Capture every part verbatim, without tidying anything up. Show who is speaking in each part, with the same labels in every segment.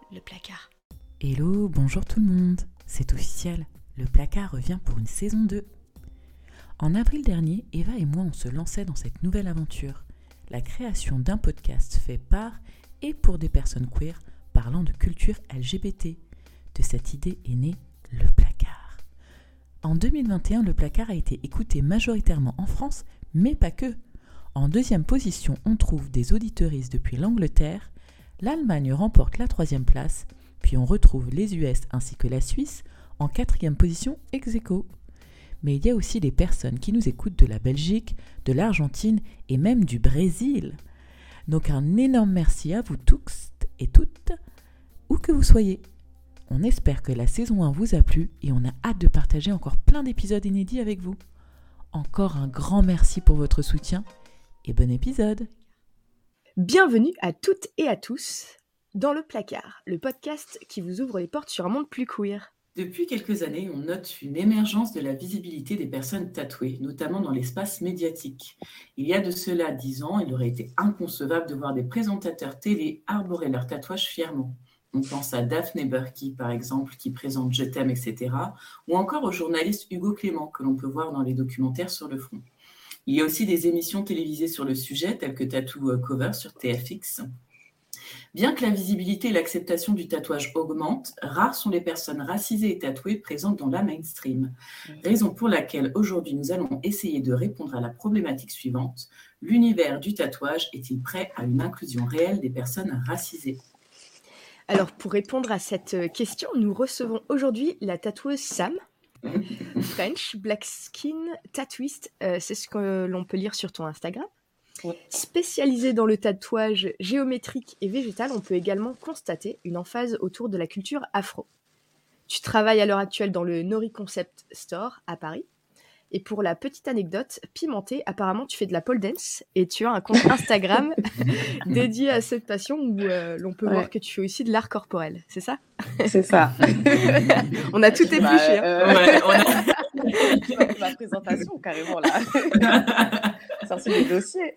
Speaker 1: le placard.
Speaker 2: Hello, bonjour tout le monde, c'est officiel, le placard revient pour une saison deux. En avril dernier, Eva et moi on se lançait dans cette nouvelle aventure, la création d'un podcast fait par et pour des personnes queer parlant de culture L G B T. De cette idée est né le placard. En deux mille vingt et un, le placard a été écouté majoritairement en France, mais pas que. En deuxième position, on trouve des auditeuristes depuis l'Angleterre, l'Allemagne remporte la troisième place, puis on retrouve les U S ainsi que la Suisse en quatrième position ex aequo. Mais il y a aussi des personnes qui nous écoutent de la Belgique, de l'Argentine et même du Brésil. Donc un énorme merci à vous tous et toutes, où que vous soyez. On espère que la saison un vous a plu et on a hâte de partager encore plein d'épisodes inédits avec vous. Encore un grand merci pour votre soutien et bon épisode.
Speaker 1: Bienvenue à toutes et à tous dans Le Placard, le podcast qui vous ouvre les portes sur un monde plus queer.
Speaker 3: Depuis quelques années, on note une émergence de la visibilité des personnes tatouées, notamment dans l'espace médiatique. Il y a de cela dix ans, il aurait été inconcevable de voir des présentateurs télé arborer leurs tatouages fièrement. On pense à Daphné Burki, par exemple, qui présente Je t'aime, et cetera, ou encore au journaliste Hugo Clément, que l'on peut voir dans les documentaires sur le front. Il y a aussi des émissions télévisées sur le sujet, telles que Tattoo Cover sur T F X. Bien que la visibilité et l'acceptation du tatouage augmentent, rares sont les personnes racisées et tatouées présentes dans la mainstream. Raison pour laquelle aujourd'hui nous allons essayer de répondre à la problématique suivante. L'univers du tatouage est-il prêt à une inclusion réelle des personnes racisées ?
Speaker 1: Alors pour répondre à cette question, nous recevons aujourd'hui la tatoueuse Sam, French Black Skin Tattooist, euh, c'est ce que l'on peut lire sur ton Instagram. Ouais. Spécialisée dans le tatouage géométrique et végétal, on peut également constater une emphase autour de la culture afro. Tu travailles à l'heure actuelle dans le Nori Concept Store à Paris. Et pour la petite anecdote, pimentée, apparemment tu fais de la pole dance et tu as un compte Instagram dédié à cette passion où euh, l'on peut ouais. voir que tu fais aussi de l'art corporel, c'est ça ?
Speaker 4: C'est ça.
Speaker 1: On a tout épluché. Bah, euh,
Speaker 4: hein. Ouais, on a... Ma présentation, carrément, là. Sorti des dossiers.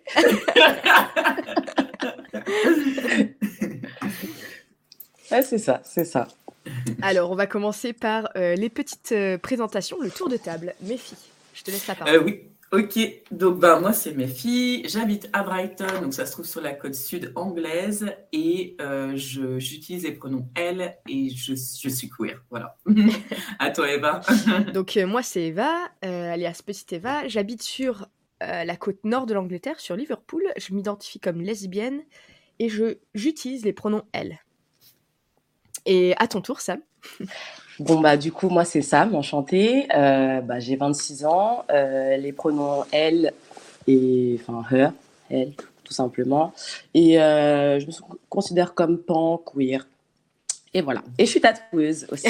Speaker 4: Ouais, c'est ça, c'est ça.
Speaker 1: Alors, on va commencer par euh, les petites euh, présentations, le tour de table. Mes filles, je te laisse la parole.
Speaker 3: Euh, oui, ok. Donc, bah, moi, c'est mes filles. J'habite à Brighton, donc ça se trouve sur la côte sud anglaise. Et euh, je, j'utilise les pronoms elle et je, je suis queer. Voilà. À toi, Eva.
Speaker 1: Donc, euh, moi, c'est Eva, euh, alias Petite Eva. J'habite sur euh, la côte nord de l'Angleterre, sur Liverpool. Je m'identifie comme lesbienne et je, j'utilise les pronoms elle. Et à ton tour, Sam.
Speaker 4: Bon, bah, du coup, moi, c'est Sam, enchantée. Euh, bah, j'ai vingt-six ans. Euh, les pronoms elle et, enfin, her, elle, tout simplement. Et euh, je me considère comme pan, queer. Et voilà. Et je suis tatoueuse aussi.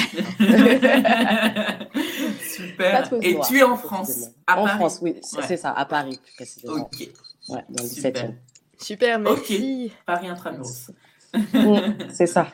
Speaker 3: Super. Tatoueuse et noire, tu es en France, à
Speaker 4: En
Speaker 3: Paris.
Speaker 4: France, oui,
Speaker 3: ouais.
Speaker 4: C'est ça, à Paris, plus précisément.
Speaker 3: Ok.
Speaker 4: Ouais, dans le
Speaker 3: Super.
Speaker 4: dix-septième.
Speaker 1: Super, merci.
Speaker 3: Okay. Paris intramuros.
Speaker 4: Mmh, c'est ça.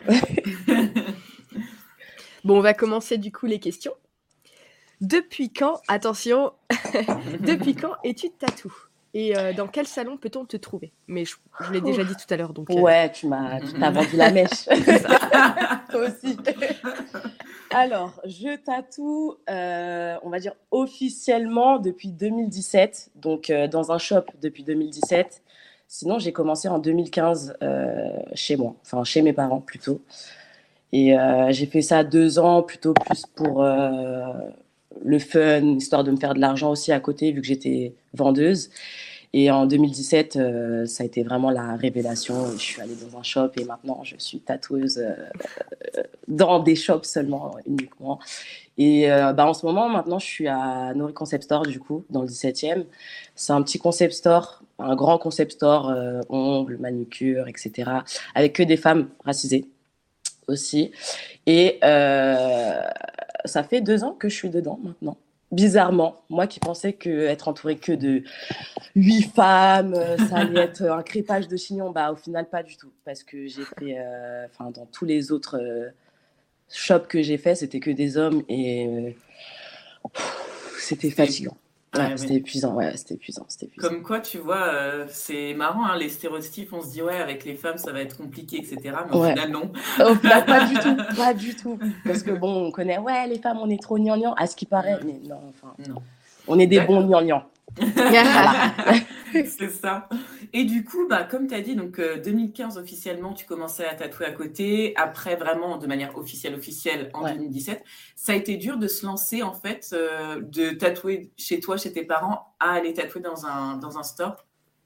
Speaker 1: Bon, on va commencer du coup les questions. Depuis quand, attention, depuis quand es-tu tatou ? Et euh, dans quel salon peut-on te trouver ? Mais je, je l'ai déjà dit tout à l'heure, donc... Euh...
Speaker 4: Ouais, tu m'as, tu t'as vendu la mèche. Toi aussi. Alors, je tatoue, euh, on va dire officiellement depuis deux mille dix-sept, donc euh, dans un shop depuis deux mille dix-sept. Sinon, j'ai commencé en deux mille quinze euh, chez moi, enfin chez mes parents plutôt. Et euh, j'ai fait ça deux ans, plutôt plus pour euh, le fun, histoire de me faire de l'argent aussi à côté, vu que j'étais vendeuse. Et en deux mille dix-sept, euh, ça a été vraiment la révélation. Je suis allée dans un shop et maintenant, je suis tatoueuse euh, dans des shops seulement, uniquement. Et euh, bah, en ce moment, maintenant, je suis à Nori Concept Store, du coup, dans le dix-septième. C'est un petit concept store, un grand concept store, euh, ongles, manucure, et cetera, avec que des femmes racisées aussi. Et euh, ça fait deux ans que je suis dedans, maintenant. Bizarrement, moi qui pensais qu'être entourée que de huit femmes, ça allait être un crépage de chignon, bah, au final, pas du tout. Parce que j'ai fait, euh, enfin, dans tous les autres... Euh, shop que j'ai fait, c'était que des hommes et euh, pff, c'était fatigant. Ouais,
Speaker 3: Ouais,
Speaker 4: c'était
Speaker 3: ouais.
Speaker 4: épuisant, ouais, c'était épuisant, c'était épuisant.
Speaker 3: Comme quoi, tu vois, euh, c'est marrant, hein, les stéréotypes, on se dit, ouais, avec les femmes, ça va être compliqué, et cetera. Mais au
Speaker 4: Ouais,
Speaker 3: final, non.
Speaker 4: au final, pas du tout, pas du tout. Parce que bon, on connaît, ouais, les femmes, on est trop gnangnan, à ce qui paraît,
Speaker 3: Ouais,
Speaker 4: mais non, enfin,
Speaker 3: non.
Speaker 4: on est des bons
Speaker 3: D'accord.
Speaker 4: gnangnans. Voilà.
Speaker 3: C'est ça. Et du coup, bah, comme tu as dit, donc euh, deux mille quinze officiellement, tu commençais à tatouer à côté. Après, vraiment, de manière officielle, officielle, en
Speaker 4: Ouais.
Speaker 3: deux mille dix-sept. Ça a été dur de se lancer, en fait, euh, de tatouer chez toi, chez tes parents, à aller tatouer dans un, dans un store.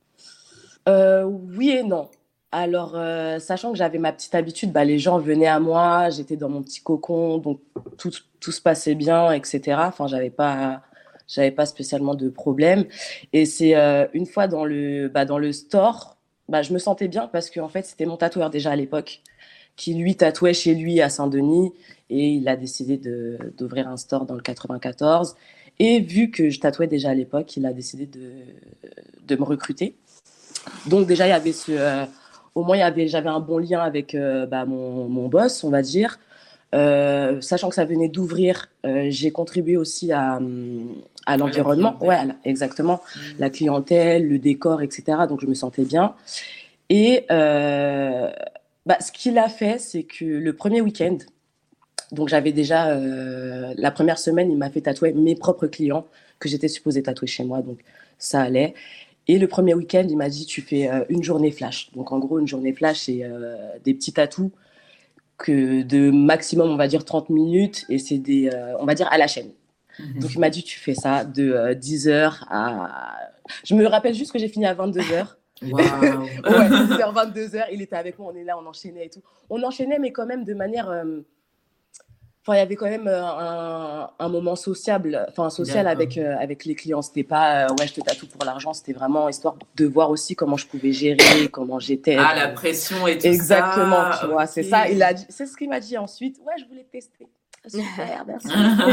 Speaker 4: Euh, oui et non. Alors, euh, sachant que j'avais ma petite habitude, bah, les gens venaient à moi, j'étais dans mon petit cocon, donc tout, tout se passait bien, et cetera. Enfin, j'avais pas, j'avais pas spécialement de problème. Et c'est euh, une fois dans le, bah, dans le store, bah, je me sentais bien parce que en fait, c'était mon tatoueur déjà à l'époque qui lui tatouait chez lui à Saint-Denis et il a décidé de, d'ouvrir un store dans le quatre-vingt-quatorze. Et vu que je tatouais déjà à l'époque, il a décidé de, de me recruter. Donc déjà, il y avait ce, euh, au moins, il y avait, j'avais un bon lien avec euh, bah, mon, mon boss, on va dire. Euh, sachant que ça venait d'ouvrir, euh, j'ai contribué aussi à, à l'environnement. Ouais, à la, exactement. Mmh. La clientèle, le décor, et cetera. Donc, je me sentais bien. Et euh, bah, ce qu'il a fait, c'est que le premier week-end, donc j'avais déjà, euh, la première semaine, il m'a fait tatouer mes propres clients que j'étais supposée tatouer chez moi. Donc, ça allait. Et le premier week-end, il m'a dit, tu fais euh, une journée flash. Donc, en gros, une journée flash, c'est euh, des petits tatous que de maximum, on va dire, trente minutes. Et c'est des, euh, on va dire, à la chaîne. Mmh. Donc, il m'a dit, tu fais ça de euh, dix heures à... Je me rappelle juste que j'ai fini à vingt-deux heures.
Speaker 3: Wow.
Speaker 4: Ouais, dix heures, vingt-deux heures. Il était avec moi, on est là, on enchaînait et tout. On enchaînait, mais quand même de manière... Euh... Enfin, il y avait quand même un, un moment sociable, enfin social avec euh, avec les clients. C'était pas euh, ouais, je te tatoue pour l'argent. C'était vraiment histoire de voir aussi comment je pouvais gérer, comment j'étais.
Speaker 3: Ah, la pression et tout
Speaker 4: exactement,
Speaker 3: ça.
Speaker 4: tu vois,
Speaker 3: okay.
Speaker 4: c'est ça. Il a dit, c'est ce qu'il m'a dit ensuite. Ouais, je voulais tester. Super, merci.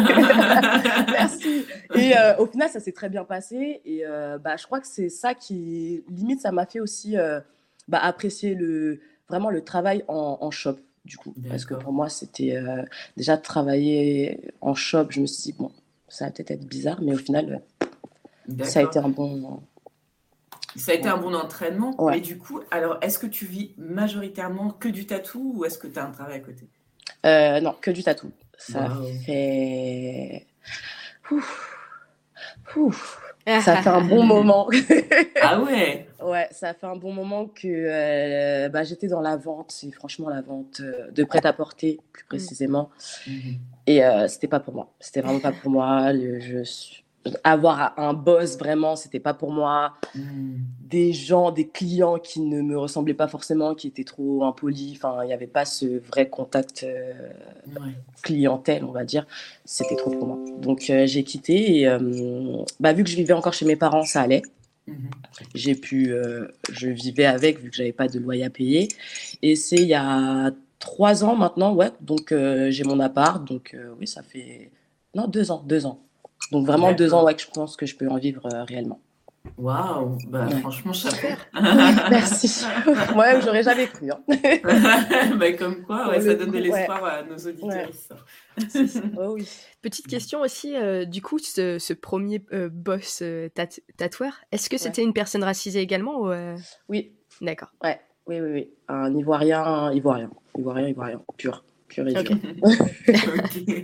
Speaker 4: Merci. Et euh, au final, ça s'est très bien passé. Et euh, bah, je crois que c'est ça qui, limite, ça m'a fait aussi euh, bah, apprécier le vraiment le travail en, en shop. Du coup, D'accord. Parce que pour moi, c'était euh, déjà travailler en shop. Je me suis dit, bon, ça va peut-être être bizarre, mais au final, euh, ça a été un bon.
Speaker 3: Ça a été ouais. un bon entraînement.
Speaker 4: Ouais.
Speaker 3: Mais du coup, alors, est-ce que tu vis majoritairement que du tatou ou est-ce que tu as un travail à côté?
Speaker 4: euh, Non, que du tatou. Ça wow. fait. Ouf. Ouf. Ça fait un bon moment.
Speaker 3: Ah ouais.
Speaker 4: Ouais, ça fait un bon moment que euh, bah, j'étais dans la vente, et franchement la vente euh, de prêt-à-porter plus précisément. Mmh. Et euh, c'était pas pour moi. C'était vraiment pas pour moi. Le, je, avoir un boss vraiment, c'était pas pour moi. Mmh. Des gens, des clients qui ne me ressemblaient pas forcément, qui étaient trop impolis. Enfin, il n'y avait pas ce vrai contact euh, ouais. clientèle, on va dire. C'était trop pour moi. Donc euh, j'ai quitté et euh, bah, vu que je vivais encore chez mes parents, ça allait. Mmh. J'ai pu, euh, je vivais avec vu que j'avais pas de loyer à payer. Et c'est il y a trois ans maintenant, ouais. Donc euh, j'ai mon appart, donc euh, oui, ça fait non deux ans, deux ans. Donc vraiment D'accord. deux ans, ouais, que je pense que je peux en vivre euh, réellement.
Speaker 3: Waouh, bah ouais. Franchement, chapeau.
Speaker 4: Merci. Ouais, j'aurais jamais cru. Hein.
Speaker 3: bah, comme quoi, ouais, ça donne de l'espoir ouais. à nos auditeurs.
Speaker 4: Ouais. Oh, oui.
Speaker 1: Petite question aussi, euh, du coup, ce, ce premier euh, boss euh, tat- tatoueur, est-ce que c'était ouais. une personne racisée également ou euh...
Speaker 4: Oui.
Speaker 1: D'accord.
Speaker 4: Ouais. Oui, oui, oui. Un Ivoirien, un Ivoirien. Ivoirien, Ivoirien. Pur. Pur et dur.
Speaker 3: Okay.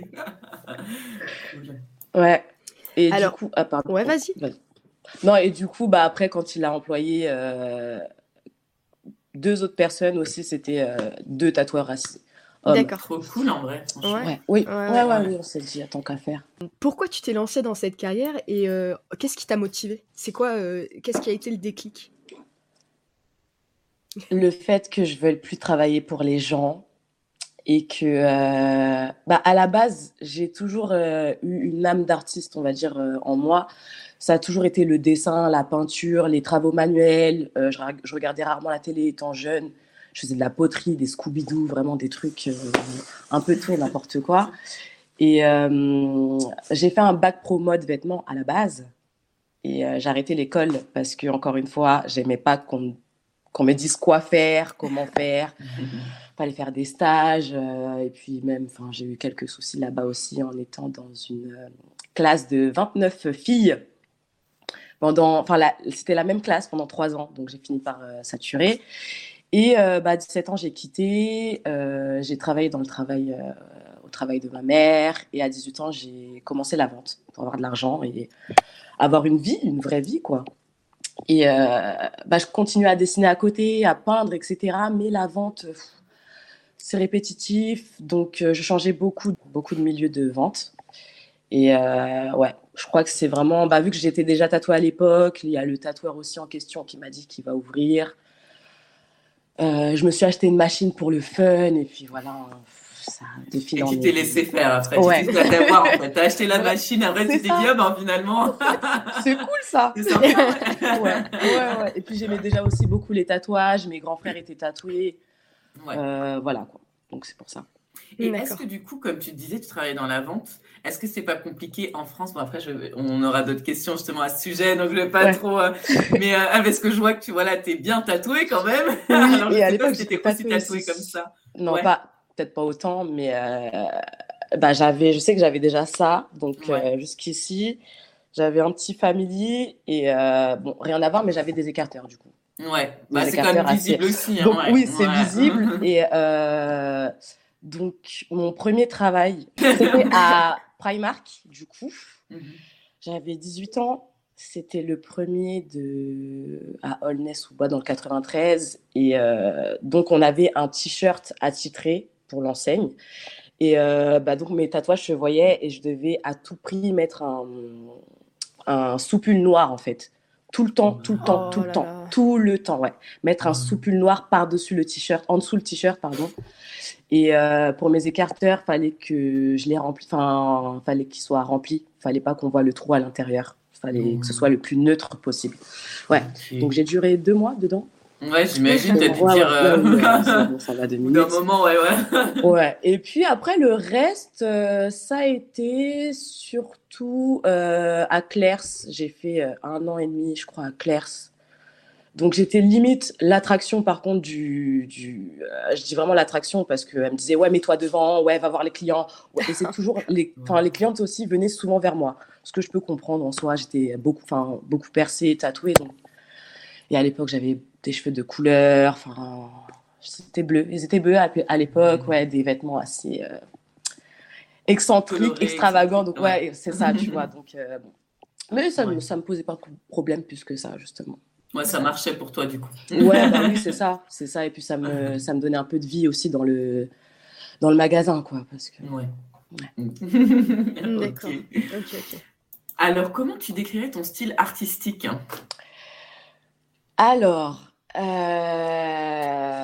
Speaker 4: Ouais. Et
Speaker 1: Alors,
Speaker 4: du coup... Ah, pardon.
Speaker 1: Ouais, vas-y.
Speaker 4: vas-y. Non, et du coup, bah, après, quand il a employé euh, deux autres personnes aussi, c'était euh, deux tatoueurs racisés.
Speaker 3: Hommes. D'accord. Trop cool, en vrai.
Speaker 4: Ouais. Ouais. Oui. Ouais, ouais, ouais, ouais, oui, on s'est dit, tant qu'à faire.
Speaker 1: Pourquoi tu t'es lancée dans cette carrière et euh, qu'est-ce qui t'a motivée ? C'est quoi euh, Qu'est-ce qui a été le déclic ?
Speaker 4: Le fait que je ne veuille plus travailler pour les gens et que, euh, bah, à la base, j'ai toujours euh, eu une âme d'artiste, on va dire, euh, en moi. Ça a toujours été le dessin, la peinture, les travaux manuels. Euh, je, je regardais rarement la télé étant jeune. Je faisais de la poterie, des Scooby-Doo, vraiment des trucs, euh, un peu tout et n'importe quoi. Et euh, j'ai fait un bac pro mode vêtements à la base. Et euh, j'ai arrêté l'école parce que, encore une fois, j'aimais pas qu'on, qu'on me dise quoi faire, comment faire. Fallait faire des stages. Euh, et puis même, enfin, j'ai eu quelques soucis là-bas aussi en étant dans une euh, classe de vingt-neuf filles. pendant, enfin, la, c'était la même classe pendant trois ans, donc j'ai fini par euh, saturer. Et euh, bah, à dix-sept ans, j'ai quitté. Euh, j'ai travaillé dans le travail, euh, au travail de ma mère. Et à dix-huit ans, j'ai commencé la vente pour avoir de l'argent et avoir une vie, une vraie vie, quoi. Et euh, bah, je continuais à dessiner à côté, à peindre, et cetera. Mais la vente, pff, c'est répétitif. Donc, euh, je changeais beaucoup, beaucoup de milieux de vente. Et euh, ouais, je crois que c'est vraiment... Bah, vu que j'étais déjà tatouée à l'époque, il y a le tatoueur aussi en question qui m'a dit qu'il va ouvrir. Euh, je me suis acheté une machine pour le fun. Et puis voilà, ça défile
Speaker 3: Et
Speaker 4: en
Speaker 3: tu t'es
Speaker 4: aiguille.
Speaker 3: laissé faire après.
Speaker 4: Ouais.
Speaker 3: Tu t'es fait avoir en fait. T'as acheté la machine, après
Speaker 4: C'est
Speaker 3: tu t'es
Speaker 4: ça.
Speaker 3: dit, ah ben finalement,
Speaker 4: C'est cool ça.
Speaker 3: c'est sympa.
Speaker 4: Ouais, ouais, ouais. Et puis j'aimais déjà aussi beaucoup les tatouages. Mes grands frères étaient tatoués.
Speaker 3: Ouais.
Speaker 4: Euh, voilà quoi. Donc c'est pour ça.
Speaker 3: Et
Speaker 1: D'accord.
Speaker 3: est-ce que du coup, comme tu disais, tu travaillais dans la vente, est-ce que c'est pas compliqué en France? Bon, après, je, on aura d'autres questions justement à ce sujet, donc je vais pas
Speaker 4: Ouais.
Speaker 3: trop. euh, mais euh, parce que je vois que tu voilà, t'es bien tatouée quand même.
Speaker 4: Oui,
Speaker 3: Alors, je
Speaker 4: et à
Speaker 3: sais
Speaker 4: l'époque,
Speaker 3: pas si
Speaker 4: j'étais
Speaker 3: t'étais aussi
Speaker 4: tatouée
Speaker 3: tatouée
Speaker 4: aussi.
Speaker 3: comme ça.
Speaker 4: Non,
Speaker 3: Ouais.
Speaker 4: pas, peut-être pas autant, mais euh, bah, j'avais, je sais que j'avais déjà ça. Donc
Speaker 3: Ouais.
Speaker 4: euh, jusqu'ici, j'avais un petit family et euh, bon, rien à voir, mais j'avais des écarteurs du coup.
Speaker 3: Ouais.
Speaker 4: Des
Speaker 3: Bah, c'est quand même
Speaker 4: écarteurs assez.
Speaker 3: visible aussi. Hein.
Speaker 4: Donc
Speaker 3: Ouais.
Speaker 4: oui, c'est
Speaker 3: Ouais.
Speaker 4: visible. Et euh, donc mon premier travail, c'était à Primark du coup.
Speaker 3: Mhm.
Speaker 4: J'avais dix-huit ans. C'était le premier de... à Aulnay-sous-Bois dans le quatre-vingt-treize. Et euh, donc, on avait un t-shirt attitré pour l'enseigne. Et euh, bah, donc, mes tatouages se voyaient et je devais à tout prix mettre un, un sous-pull noir, en fait. Tout le temps, tout le temps,
Speaker 1: Oh
Speaker 4: tout le
Speaker 1: là
Speaker 4: temps.
Speaker 1: là.
Speaker 4: Tout le temps, ouais. Mettre un sous-pull noir par-dessus le t-shirt, en dessous le t-shirt, pardon. Et euh, pour mes écarteurs, fallait que je les remplis, enfin, fallait qu'ils soient remplis. Fallait pas qu'on voit le trou à l'intérieur. Fallait que ce soit le plus neutre possible. Ouais.
Speaker 3: Ok.
Speaker 4: Donc j'ai duré deux mois dedans.
Speaker 3: Ouais, j'imagine, t'as dû
Speaker 4: Ouais,
Speaker 3: dire.
Speaker 4: ouais,
Speaker 3: euh,
Speaker 4: ouais, oui, euh, c'est bon, ça va deux
Speaker 3: Au bout d'un
Speaker 4: minutes.
Speaker 3: moment, ouais, ouais.
Speaker 4: Ouais. Et puis après le reste, euh, ça a été surtout euh, à Clairs. J'ai fait euh, un an et demi, je crois, à Clairs. Donc j'étais limite l'attraction par contre du, du euh, je dis vraiment l'attraction parce qu'elle me disait ouais mets-toi devant, ouais va voir les clients, ouais, et c'est toujours les, enfin les clientes aussi venaient souvent vers moi, ce que je peux comprendre en soi, j'étais beaucoup, enfin beaucoup percée, tatouée donc, et à l'époque j'avais des cheveux de couleur, enfin c'était bleu, ils étaient bleus à, à l'époque, ouais des vêtements assez euh, excentriques,
Speaker 3: Coloré,
Speaker 4: extravagants, donc
Speaker 3: excentrique,
Speaker 4: ouais,
Speaker 3: ouais.
Speaker 4: c'est ça tu vois donc euh, bon. Mais ça,
Speaker 3: Ouais.
Speaker 4: me, ça me posait pas de problème plus que ça justement.
Speaker 3: Ouais, ça marchait pour toi du coup.
Speaker 4: Ouais, bah oui, c'est ça, c'est ça. Et puis ça me, ça me donnait un peu de vie aussi dans le, dans le magasin, quoi, parce que.
Speaker 3: Ouais.
Speaker 1: Mm, D'accord.
Speaker 3: Ok.
Speaker 1: Ok, ok.
Speaker 3: Alors, comment tu décrirais ton style artistique?
Speaker 4: Alors, euh...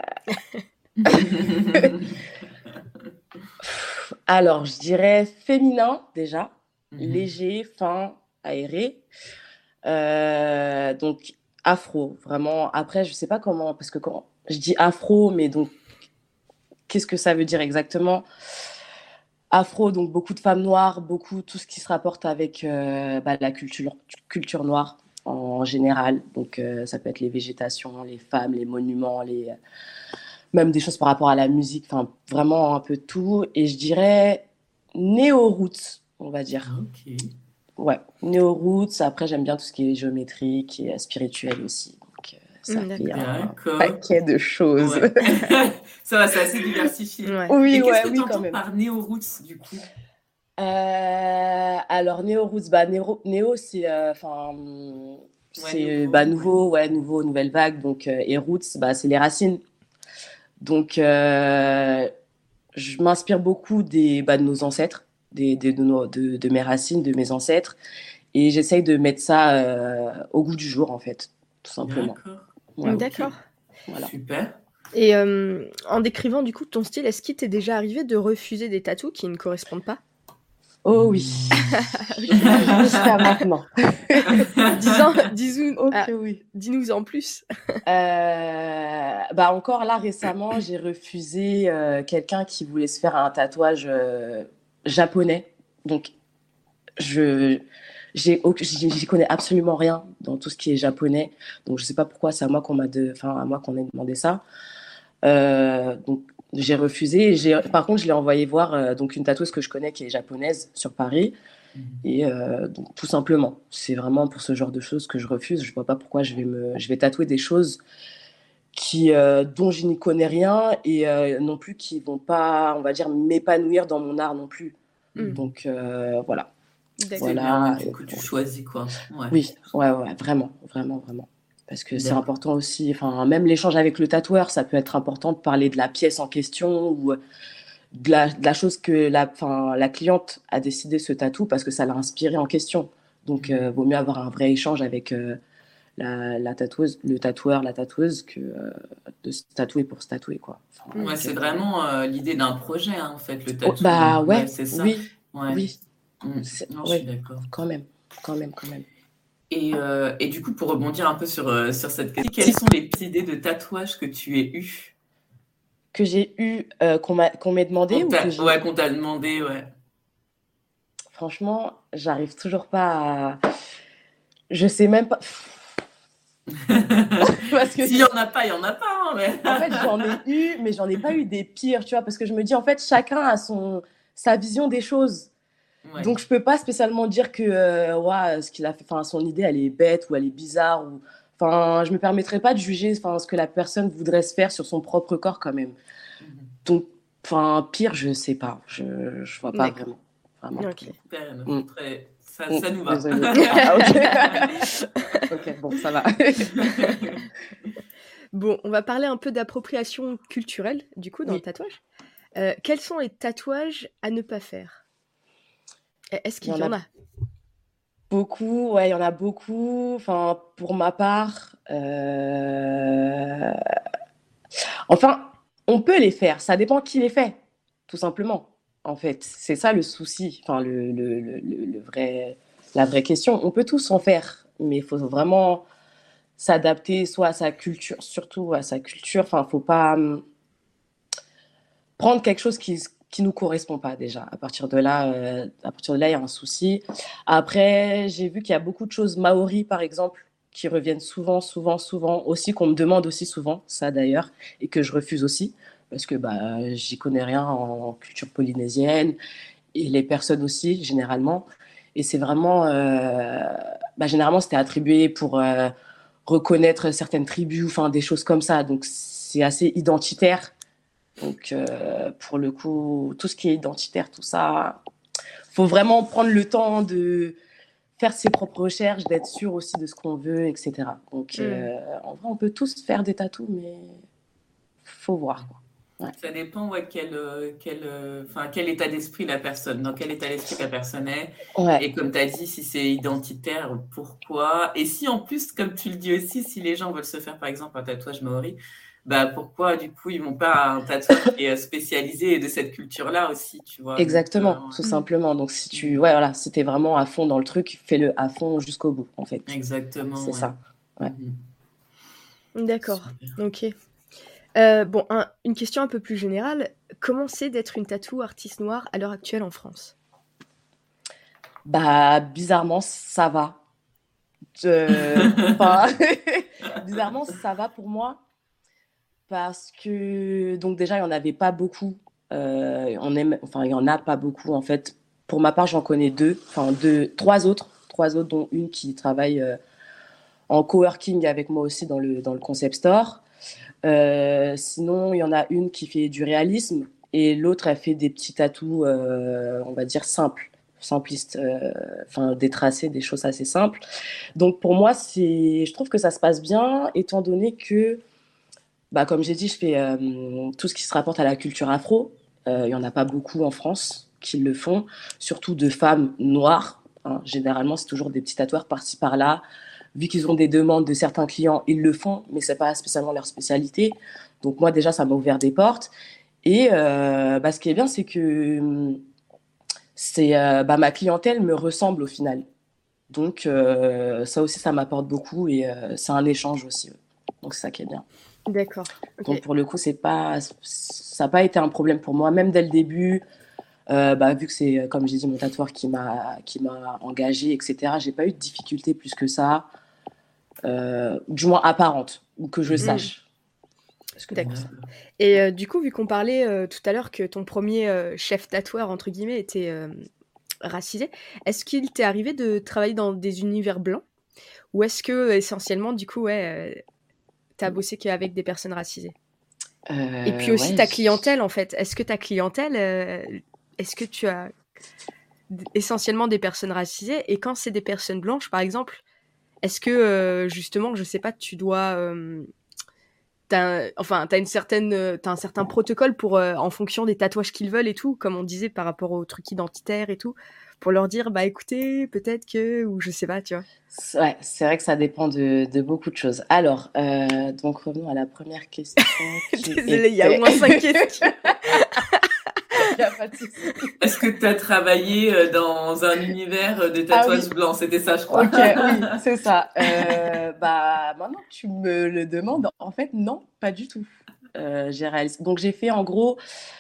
Speaker 4: alors, je dirais féminin déjà,
Speaker 3: Mhm.
Speaker 4: léger, fin, aéré. Euh, donc afro, vraiment. Après, je sais pas comment, parce que quand je dis afro, mais donc qu'est-ce que ça veut dire exactement? Afro, donc beaucoup de femmes noires, beaucoup tout ce qui se rapporte avec euh, bah, la culture, culture noire en général. Donc euh, ça peut être les végétations, les femmes, les monuments, les même des choses par rapport à la musique, enfin vraiment un peu tout. Et je dirais néo-roots, on va dire.
Speaker 3: Ok.
Speaker 4: Ouais, néo-roots. Après, j'aime bien tout ce qui est géométrique et euh, spirituel aussi. Donc, euh, ça
Speaker 1: Mm,
Speaker 4: fait un
Speaker 3: D'accord.
Speaker 4: paquet de choses.
Speaker 3: Ouais. Ça va, c'est assez diversifié.
Speaker 1: Ouais.
Speaker 4: Oui,
Speaker 3: Et qu'est-ce
Speaker 4: ouais,
Speaker 3: que
Speaker 4: oui,
Speaker 3: tu
Speaker 4: quand
Speaker 3: entends
Speaker 4: même.
Speaker 3: par néo-roots du coup?
Speaker 4: Euh, alors, néo-roots, bah, néo, néo c'est euh, enfin, c'est
Speaker 3: nouveau,
Speaker 4: bah,
Speaker 3: ouais.
Speaker 4: nouveau, ouais, nouveau, nouvelle vague. Donc, euh, et roots, bah, c'est les racines. Donc, euh, je m'inspire beaucoup des, bah, de nos ancêtres, des, des- de, nos- de, de mes racines, de mes ancêtres. Et j'essaye de mettre ça euh, au goût du jour, en fait, tout simplement.
Speaker 3: D'accord.
Speaker 4: Ouais,
Speaker 3: Ok.
Speaker 1: D'accord.
Speaker 4: voilà.
Speaker 3: Super.
Speaker 1: Et euh, en décrivant du coup ton style, est-ce qu'il t'est déjà arrivé de refuser des tatous qui ne correspondent pas?
Speaker 4: Oh oui, jusqu'à maintenant.
Speaker 1: Dis-en, dis-nous,
Speaker 4: Ok,
Speaker 1: ah,
Speaker 4: oui.
Speaker 1: dis-nous en plus.
Speaker 4: Euh, bah encore là récemment, j'ai refusé euh, quelqu'un qui voulait se faire un tatouage euh, japonais. Donc je j'ai au- j'y j'y connais absolument rien dans tout ce qui est japonais. Donc je sais pas pourquoi c'est à moi qu'on m'a de, enfin à moi qu'on ait demandé ça. Euh, donc j'ai refusé. Et j'ai, par contre, je l'ai envoyé voir euh, donc une tatoueuse que je connais qui est japonaise sur Paris. Et euh, donc, tout simplement, c'est vraiment pour ce genre de choses que je refuse. Je vois pas pourquoi je vais, me, je vais tatouer des choses qui, euh, dont je n'y connais rien et euh, non plus qui vont pas, on va dire, m'épanouir dans mon art non plus.
Speaker 1: Mm.
Speaker 4: Donc euh, voilà.
Speaker 3: C'est
Speaker 4: Voilà.
Speaker 3: bien, ouais, du coup, tu choisis quoi. Ouais.
Speaker 4: Oui, ouais, ouais, vraiment, vraiment, vraiment. Parce que c'est
Speaker 3: D'accord.
Speaker 4: important aussi, enfin, même l'échange avec le tatoueur, ça peut être important de parler de la pièce en question ou de la, de la chose que la, enfin, la cliente a décidé ce tatou parce que ça l'a inspiré en question. Donc, il euh, vaut mieux avoir un vrai échange avec euh, la, la tatoueuse, le tatoueur, la tatoueuse, que euh, de se tatouer pour se tatouer, quoi. Enfin,
Speaker 3: Ouais, c'est vraiment euh, l'idée d'un projet, hein, en fait, le
Speaker 4: oh,
Speaker 3: tatou.
Speaker 4: bah ouais,
Speaker 3: Ouais, c'est ça.
Speaker 4: oui,
Speaker 3: Ouais.
Speaker 4: oui.
Speaker 3: Mm.
Speaker 4: C'est-
Speaker 3: Non, je
Speaker 4: ouais,
Speaker 3: suis d'accord.
Speaker 4: quand même, quand même, quand même.
Speaker 3: Et, euh, et du coup, pour rebondir un peu sur, euh, sur cette question, quelles sont les petites idées de tatouage que tu aies eues?
Speaker 4: Que j'ai eu, euh, qu'on m'a, qu'on m'ait demandé
Speaker 3: Qu'on
Speaker 4: ou
Speaker 3: t'a-
Speaker 4: que j'ai...
Speaker 3: Ouais, qu'on t'a demandé, ouais.
Speaker 4: Franchement, j'arrive toujours pas à... Je sais même pas... Parce que
Speaker 3: S'il y en a pas, il y en a pas. Hein, mais...
Speaker 4: en fait, j'en ai eu, mais j'en ai pas eu des pires, tu vois, parce que je me dis, en fait, chacun a son, sa vision des choses.
Speaker 3: Ouais.
Speaker 4: Donc, je peux pas spécialement dire que euh, ouais, ce qu'il a fait, enfin, son idée, elle est bête ou elle est bizarre. Ou... Enfin, je me permettrai pas de juger enfin, ce que la personne voudrait se faire sur son propre corps quand même.
Speaker 3: Mhm.
Speaker 4: Donc, enfin, pire, je sais pas. Je, je vois pas
Speaker 1: D'accord.
Speaker 4: vraiment. vraiment.
Speaker 1: Ok.
Speaker 3: Mm. Très... Ça,
Speaker 4: Mm.
Speaker 3: ça nous va.
Speaker 4: Désolée. Ah, ok. Ok, bon, ça va.
Speaker 1: Bon, on va parler un peu d'appropriation culturelle, du coup, dans
Speaker 4: Oui.
Speaker 1: le tatouage. Euh, quels sont les tatouages à ne pas faire? Est-ce qu'il
Speaker 4: Il
Speaker 1: y
Speaker 4: y
Speaker 1: en
Speaker 4: en
Speaker 1: a,
Speaker 4: a beaucoup, ouais, il y en a beaucoup. Enfin, pour ma part, euh... enfin, on peut les faire. Ça dépend qui les fait, tout simplement. En fait, c'est ça le souci. Enfin, le, le, le, le vrai, la vraie question. On peut tous en faire, mais il faut vraiment s'adapter, soit à sa culture, surtout à sa culture. Enfin, faut pas hum, prendre quelque chose qui qui nous correspond pas déjà. À partir de là, euh, à partir de là, il y a un souci. Après, j'ai vu qu'il y a beaucoup de choses maoris, par exemple, qui reviennent souvent, souvent, souvent, aussi qu'on me demande aussi souvent, ça d'ailleurs, et que je refuse aussi parce que bah j'y connais rien en culture polynésienne et les personnes aussi généralement. Et c'est vraiment, euh, bah, généralement c'était attribué pour euh, reconnaître certaines tribus, enfin des choses comme ça. Donc c'est assez identitaire. Donc, euh, pour le coup, tout ce qui est identitaire, tout ça, faut vraiment prendre le temps de faire ses propres recherches, d'être sûr aussi de ce qu'on veut, et cetera. Donc,
Speaker 1: Mm.
Speaker 4: euh, en vrai, on peut tous faire des tatous, mais faut voir. Quoi. Ouais.
Speaker 3: Ça dépend ouais, quel, quel, enfin, quel état d'esprit la personne, dans quel état d'esprit la personne est.
Speaker 4: Ouais.
Speaker 3: Et comme tu as dit, si c'est identitaire, pourquoi? Et si en plus, comme tu le dis aussi, si les gens veulent se faire par exemple un tatouage maori, bah pourquoi du coup ils vont pas un tatouage qui est spécialisé de cette culture-là aussi, tu vois?
Speaker 4: Exactement,
Speaker 3: Donc, euh,
Speaker 4: tout
Speaker 1: Mm.
Speaker 4: simplement. Donc, si tu, ouais, voilà, si t'es vraiment à fond dans le truc, fais-le à fond jusqu'au bout, en fait.
Speaker 3: Exactement.
Speaker 4: C'est
Speaker 3: ouais.
Speaker 4: ça. Ouais.
Speaker 3: Mm-hmm.
Speaker 1: D'accord.
Speaker 3: Super.
Speaker 1: Ok. Euh, bon, un, une question un peu plus générale. Comment c'est d'être une tatou artiste noire à l'heure actuelle en France?
Speaker 4: Bah, bizarrement, ça va. Je... enfin, bizarrement, ça va pour moi. Parce que, donc déjà, il n'y en avait pas beaucoup. Euh, on aime, enfin, il n'y en a pas beaucoup, en fait. Pour ma part, j'en connais deux, enfin, deux, trois autres. Trois autres, dont une qui travaille euh, en coworking avec moi aussi dans le, dans le concept store. Euh, sinon, il y en a une qui fait du réalisme et l'autre, elle fait des petits tatous, euh, on va dire, simples, simplistes, euh, enfin, des tracés, des choses assez simples. Donc, pour moi, c'est, je trouve que ça se passe bien, étant donné que bah, comme j'ai dit, je fais euh, tout ce qui se rapporte à la culture afro. Euh, Il n'y en a pas beaucoup en France qui le font, surtout de femmes noires. Hein. Généralement, c'est toujours des petits tatoueurs par-ci par-là. Vu qu'ils ont des demandes de certains clients, ils le font, mais ce n'est pas spécialement leur spécialité. Donc moi, déjà, ça m'a ouvert des portes. Et euh, bah, ce qui est bien, c'est que c'est, euh, bah, ma clientèle me ressemble au final. Donc euh, ça aussi, ça m'apporte beaucoup et euh, c'est un échange aussi. Ouais. Donc c'est ça qui est bien.
Speaker 1: D'accord. Okay.
Speaker 4: Donc pour le coup, c'est pas, ça n'a pas été un problème pour moi, même dès le début. Euh, bah, vu que c'est, comme j'ai dit, mon tatoueur qui m'a, qui m'a engagée, et cetera. J'ai pas eu de difficulté plus que ça, euh, du moins apparente, ou que je sache.
Speaker 1: Mmh. D'accord. Et euh, du coup, vu qu'on parlait euh, tout à l'heure que ton premier euh, chef tatoueur, entre guillemets, était, euh, racisés. Est-ce qu'il t'est arrivé de travailler dans des univers blancs? Ou est-ce que, essentiellement, du coup, ouais, euh, t'as bossé qu'avec des personnes racisées?
Speaker 4: Euh,
Speaker 1: Et puis aussi
Speaker 4: ouais,
Speaker 1: ta
Speaker 4: j-
Speaker 1: clientèle, en fait. Est-ce que ta clientèle, euh, est-ce que tu as d- essentiellement des personnes racisées? Et quand c'est des personnes blanches, par exemple, est-ce que, euh, justement, je sais pas, tu dois... euh, t'as, un- enfin, t'as une certaine, euh, t'as un certain protocole pour, euh, en fonction des tatouages qu'ils veulent et tout, comme on disait par rapport aux trucs identitaires et tout, pour leur dire, bah écoutez, peut-être que, ou je sais pas, tu vois.
Speaker 4: c'est ouais, c'est vrai que ça dépend de, de beaucoup de choses. Alors, euh, donc revenons à la première question qui
Speaker 1: Désolée, il y a au
Speaker 4: était...
Speaker 1: moins cinq questions.
Speaker 4: Il y a pas de souci.
Speaker 3: Est-ce que tu as travaillé euh, dans un univers euh, de
Speaker 4: Ah oui,
Speaker 3: tatouages blancs? C'était ça, je crois.
Speaker 4: ok, oui, c'est ça. Euh, bah, maintenant que tu me le demandes, en fait, non, pas du tout. Euh, j'ai réalisé... Donc, j'ai fait en gros,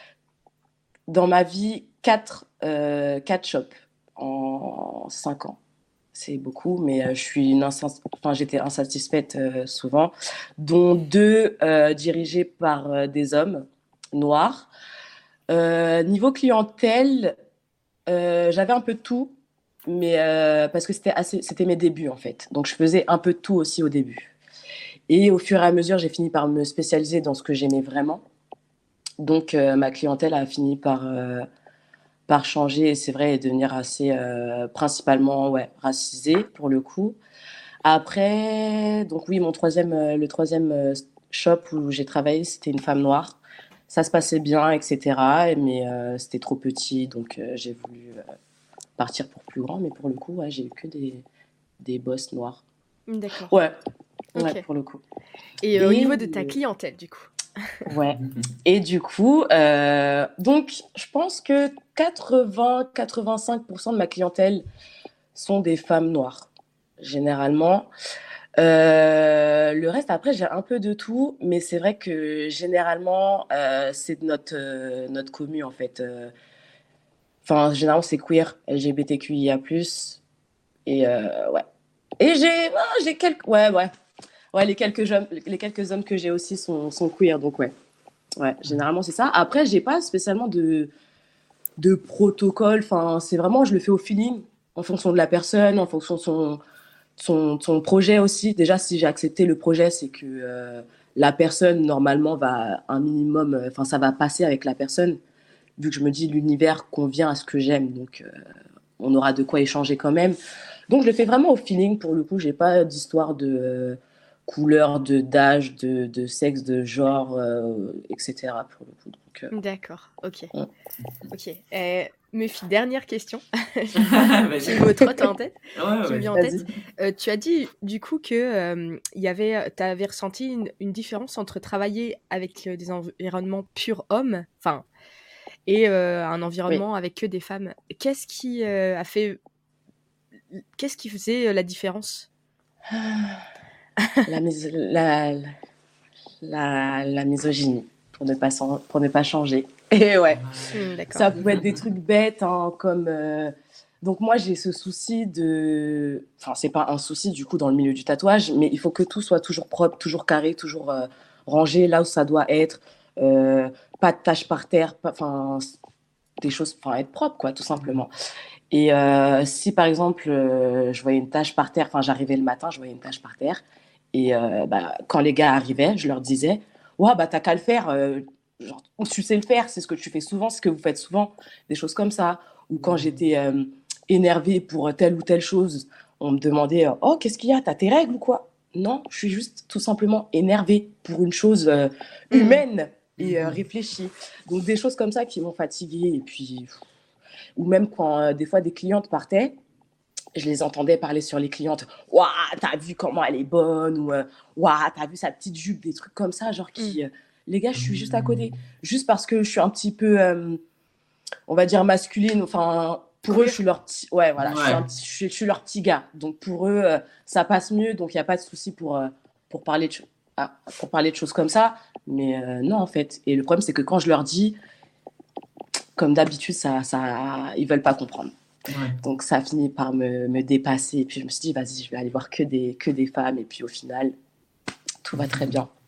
Speaker 4: dans ma vie, quatre, euh, quatre shops en cinq ans. C'est beaucoup, mais euh, je suis une insins- enfin, j'étais insatisfaite euh, souvent, dont deux euh, dirigés par euh, des hommes noirs. Euh, niveau clientèle, euh, j'avais un peu de tout, mais euh, parce que c'était assez, c'était mes débuts en fait. Donc je faisais un peu de tout aussi au début. Et au fur et à mesure, j'ai fini par me spécialiser dans ce que j'aimais vraiment. Donc euh, ma clientèle a fini par euh, par changer, et c'est vrai, et devenir assez euh, principalement ouais racisée pour le coup. Après, donc oui, mon troisième, euh, le troisième euh, shop où j'ai travaillé, c'était une femme noire. Ça se passait bien, et cetera. Mais euh, c'était trop petit, donc euh, j'ai voulu euh, partir pour plus grand. Mais pour le coup, ouais, j'ai eu que des, des boss noirs.
Speaker 1: D'accord.
Speaker 4: Ouais, ouais,
Speaker 1: Ok.
Speaker 4: pour le coup.
Speaker 1: Et euh, au
Speaker 4: Et
Speaker 1: niveau de ta clientèle, du coup.
Speaker 4: ouais. Et du coup, euh, donc je pense que quatre-vingts à quatre-vingt-cinq pour cent de ma clientèle sont des femmes noires, généralement. Euh, le reste, après, j'ai un peu de tout, mais c'est vrai que généralement, euh, c'est de notre, euh, notre commu, en fait. Euh, Enfin, généralement, c'est queer, L G B T Q I A plus. Et euh, ouais. Et j'ai ah, j'ai quelques... Ouais, ouais. Ouais, les quelques, hommes, les quelques hommes que j'ai aussi sont, sont queer, donc ouais. Ouais, généralement, c'est ça. Après, j'ai pas spécialement de, de protocole. Enfin, c'est vraiment, je le fais au feeling, en fonction de la personne, en fonction de son son, son projet aussi. Déjà, si j'ai accepté le projet, c'est que euh, la personne, normalement, va un minimum, enfin, euh, ça va passer avec la personne, vu que je me dis l'univers convient à ce que j'aime, donc euh, on aura de quoi échanger quand même. Donc, je le fais vraiment au feeling, pour le coup, j'ai pas d'histoire de euh, couleur, de, d'âge, de, de sexe, de genre, euh, et cetera, pour le coup. Donc, euh,
Speaker 1: D'accord. Ok.
Speaker 4: ouais.
Speaker 1: Ok. Euh, Méphi, dernière question qui
Speaker 3: Vas-y.
Speaker 1: me trotte en tête,
Speaker 3: Ouais,
Speaker 1: qui me
Speaker 3: ouais.
Speaker 1: vient en
Speaker 4: Vas-y.
Speaker 1: tête. Euh, tu as dit du coup que euh, il y avait, tu avais ressenti une, une différence entre travailler avec euh, des environnements purs hommes, enfin, et euh, un
Speaker 4: Oui.
Speaker 1: environnement avec que des femmes. Qu'est-ce qui euh, a fait, qu'est-ce qui faisait euh, la différence?
Speaker 4: La, mis- la, la, la misogynie, pour ne, pas s'en- pour ne pas changer. Et ouais.
Speaker 1: Hmm, d'accord.
Speaker 4: Ça pouvait être des trucs bêtes, hein, comme... euh, Donc moi, j'ai ce souci de... Enfin, c'est pas un souci, du coup, dans le milieu du tatouage, mais il faut que tout soit toujours propre, toujours carré, toujours euh, rangé là où ça doit être. Euh, pas de taches par terre, pas... enfin, des choses... Enfin, être propre, quoi, tout simplement. Et euh, si, par exemple, euh, je voyais une tache par terre, enfin, j'arrivais le matin, je voyais une tache par terre, et euh, bah, quand les gars arrivaient, je leur disais, ouais, bah, t'as qu'à le faire, euh, genre, tu sais le faire, c'est ce que tu fais souvent, c'est ce que vous faites souvent, des choses comme ça. Ou quand j'étais euh, énervée pour telle ou telle chose, on me demandait, euh, oh, qu'est-ce qu'il y a, t'as tes règles ou quoi? Non, je suis juste tout simplement énervée pour une chose euh, humaine et euh, réfléchie. Donc des choses comme ça qui m'ont fatiguée, et puis... Ou même quand euh, des fois des clientes partaient, je les entendais parler sur les clientes. Waouh, t'as vu comment elle est bonne, ou euh, waouh, t'as vu sa petite jupe, des trucs comme ça, genre qui. Euh, les gars, je suis juste à côté. Juste parce que je suis un petit peu, euh, on va dire, masculine. Enfin, pour
Speaker 1: Queer.
Speaker 4: eux, je suis leur petit. Ouais, voilà,
Speaker 3: Ouais.
Speaker 4: je, suis un petit, je, suis, je suis leur petit gars. Donc pour eux, euh, ça passe mieux. Donc il n'y a pas de souci pour, euh, pour, parler de, ah, pour parler de choses comme ça. Mais euh, non, en fait. Et le problème, c'est que quand je leur dis, comme d'habitude, ça, ça, ils veulent pas comprendre.
Speaker 3: Ouais.
Speaker 4: Donc ça a fini par me, me dépasser. Et puis je me suis dit, vas-y, je vais aller voir que des, que des femmes. Et puis au final, tout va très bien.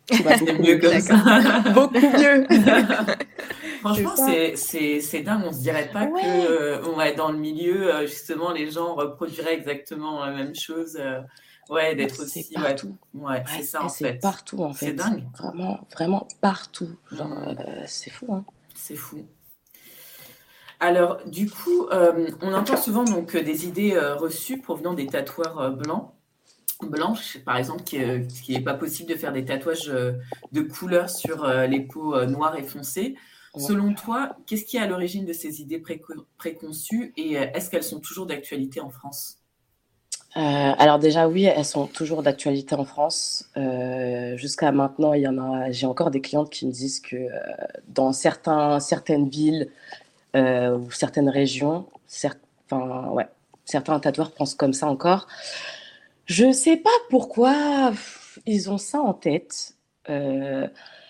Speaker 4: Tout va
Speaker 3: C'est
Speaker 4: beaucoup
Speaker 3: mieux
Speaker 4: mieux.
Speaker 3: comme ça.
Speaker 4: Beaucoup mieux.
Speaker 3: Franchement,
Speaker 4: C'est ça.
Speaker 3: c'est, c'est, c'est dingue. On se dirait pas
Speaker 4: Ouais.
Speaker 3: que euh, ouais, dans le milieu, euh, justement, les gens reproduiraient exactement la même chose. euh, ouais, d'être
Speaker 4: C'est
Speaker 3: aussi. Ouais,
Speaker 4: partout.
Speaker 3: ouais, c'est
Speaker 4: Ouais,
Speaker 3: ça
Speaker 4: eh,
Speaker 3: en
Speaker 4: c'est
Speaker 3: fait.
Speaker 4: partout en
Speaker 3: C'est
Speaker 4: fait.
Speaker 3: dingue.
Speaker 4: Vraiment, vraiment partout. Genre,
Speaker 3: Mm,
Speaker 4: euh, c'est fou, hein.
Speaker 3: c'est fou. Alors, du coup, euh, on entend souvent donc euh, des idées euh, reçues provenant des tatoueurs euh, blancs, blanches, par exemple, qui euh, qui n'est pas possible de faire des tatouages euh, de couleur sur euh, les peaux euh, noires et foncées.
Speaker 4: Ouais.
Speaker 3: Selon toi, qu'est-ce qui est à l'origine de ces idées préco- préconçues et euh, est-ce qu'elles sont toujours d'actualité en France?
Speaker 4: Euh, alors déjà, oui, elles sont toujours d'actualité en France. Euh, jusqu'à maintenant, il y en a. J'ai encore des clientes qui me disent que euh, dans certains, certaines villes euh, ou certaines régions, cer- enfin, ouais, certains tatoueurs pensent comme ça encore. Je sais pas pourquoi pff, ils ont ça en tête. Euh,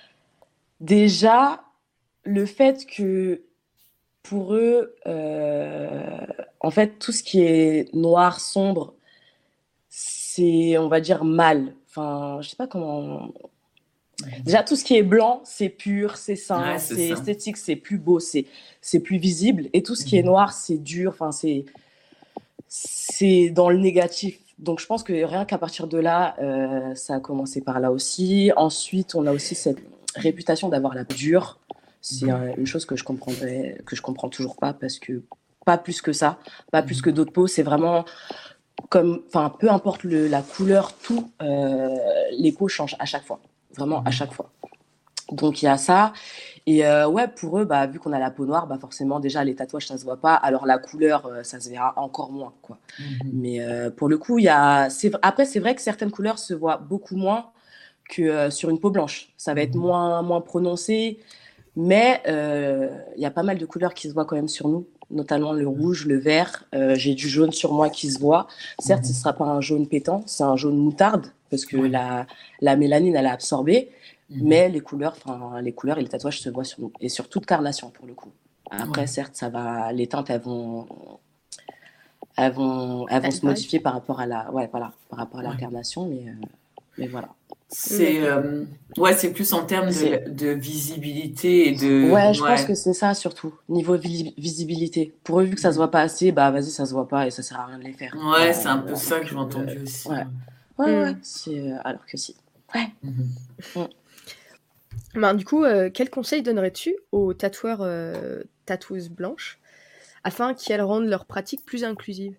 Speaker 4: déjà, le fait que pour eux, euh, en fait, tout ce qui est noir, sombre, c'est, on va dire, mal. Enfin, je sais pas comment. Déjà, tout ce qui est blanc, c'est pur, c'est sain,
Speaker 3: Ouais, c'est
Speaker 4: c'est
Speaker 3: ça.
Speaker 4: esthétique, c'est plus beau, c'est, c'est plus visible. Et tout ce qui est
Speaker 3: Mhm.
Speaker 4: noir, c'est dur, enfin, c'est, c'est dans le négatif. Donc, je pense que rien qu'à partir de là, euh, ça a commencé par là aussi. Ensuite, on a aussi cette réputation d'avoir la peau dure. C'est euh, une chose que je comprendrais, que je comprends toujours pas parce que pas plus que ça, pas plus que d'autres peaux. C'est vraiment comme, enfin, peu importe le, la couleur, tout, euh, les peaux changent à chaque fois, vraiment à chaque fois. Donc il y a ça. Et euh, ouais, pour eux, bah, vu qu'on a la peau noire, bah, forcément, déjà, les tatouages, ça se voit pas. Alors la couleur, euh, ça se verra encore moins, quoi.
Speaker 3: Mhm.
Speaker 4: Mais euh, pour le coup, il y a... c'est... après, c'est vrai que certaines couleurs se voient beaucoup moins que euh, sur une peau blanche. Ça va être
Speaker 3: Mhm.
Speaker 4: moins, moins prononcé. Mais euh, il y a pas mal de couleurs qui se voient quand même sur nous, notamment le rouge, le vert. Euh, j'ai du jaune sur moi qui se voit. Certes,
Speaker 3: Mhm.
Speaker 4: ce ne sera pas un jaune pétant, c'est un jaune moutarde, parce que
Speaker 3: Ouais.
Speaker 4: la, la mélanine, elle a absorbé.
Speaker 3: Mhm.
Speaker 4: Mais les couleurs, enfin, les couleurs et les tatouages se voient sur nous. Et sur toute carnation, pour le coup. Après,
Speaker 3: Ouais.
Speaker 4: certes, ça va, les teintes, elles vont, elles vont, elles vont
Speaker 1: Elles
Speaker 4: se
Speaker 1: varient.
Speaker 4: modifier par rapport à la, ouais, voilà, par rapport à la
Speaker 3: Ouais.
Speaker 4: carnation, mais, euh, mais voilà.
Speaker 3: C'est
Speaker 1: D'accord.
Speaker 3: euh, ouais, c'est plus en termes de,
Speaker 4: C'est,
Speaker 3: de visibilité et de
Speaker 4: ouais, je pense
Speaker 3: ouais.
Speaker 4: que c'est ça surtout, niveau visi- visibilité. Pour eux, vu que ça se
Speaker 3: Mhm.
Speaker 4: voit pas assez, bah vas-y, ça se voit pas et ça sert à rien de les faire.
Speaker 3: Ouais,
Speaker 4: Bah,
Speaker 3: c'est un peu
Speaker 4: alors
Speaker 3: ça que j'ai
Speaker 4: que,
Speaker 3: entendu
Speaker 4: euh,
Speaker 3: aussi.
Speaker 4: ouais,
Speaker 3: Ouais.
Speaker 4: ouais,
Speaker 1: Mm.
Speaker 4: ouais, c'est, euh, alors que si. Ouais.
Speaker 3: Mhm.
Speaker 4: Mm.
Speaker 1: Ben, du coup, euh, quel conseil donnerais-tu aux tatoueurs euh, tatoueuses blanches afin qu'elles rendent leur pratique plus inclusive?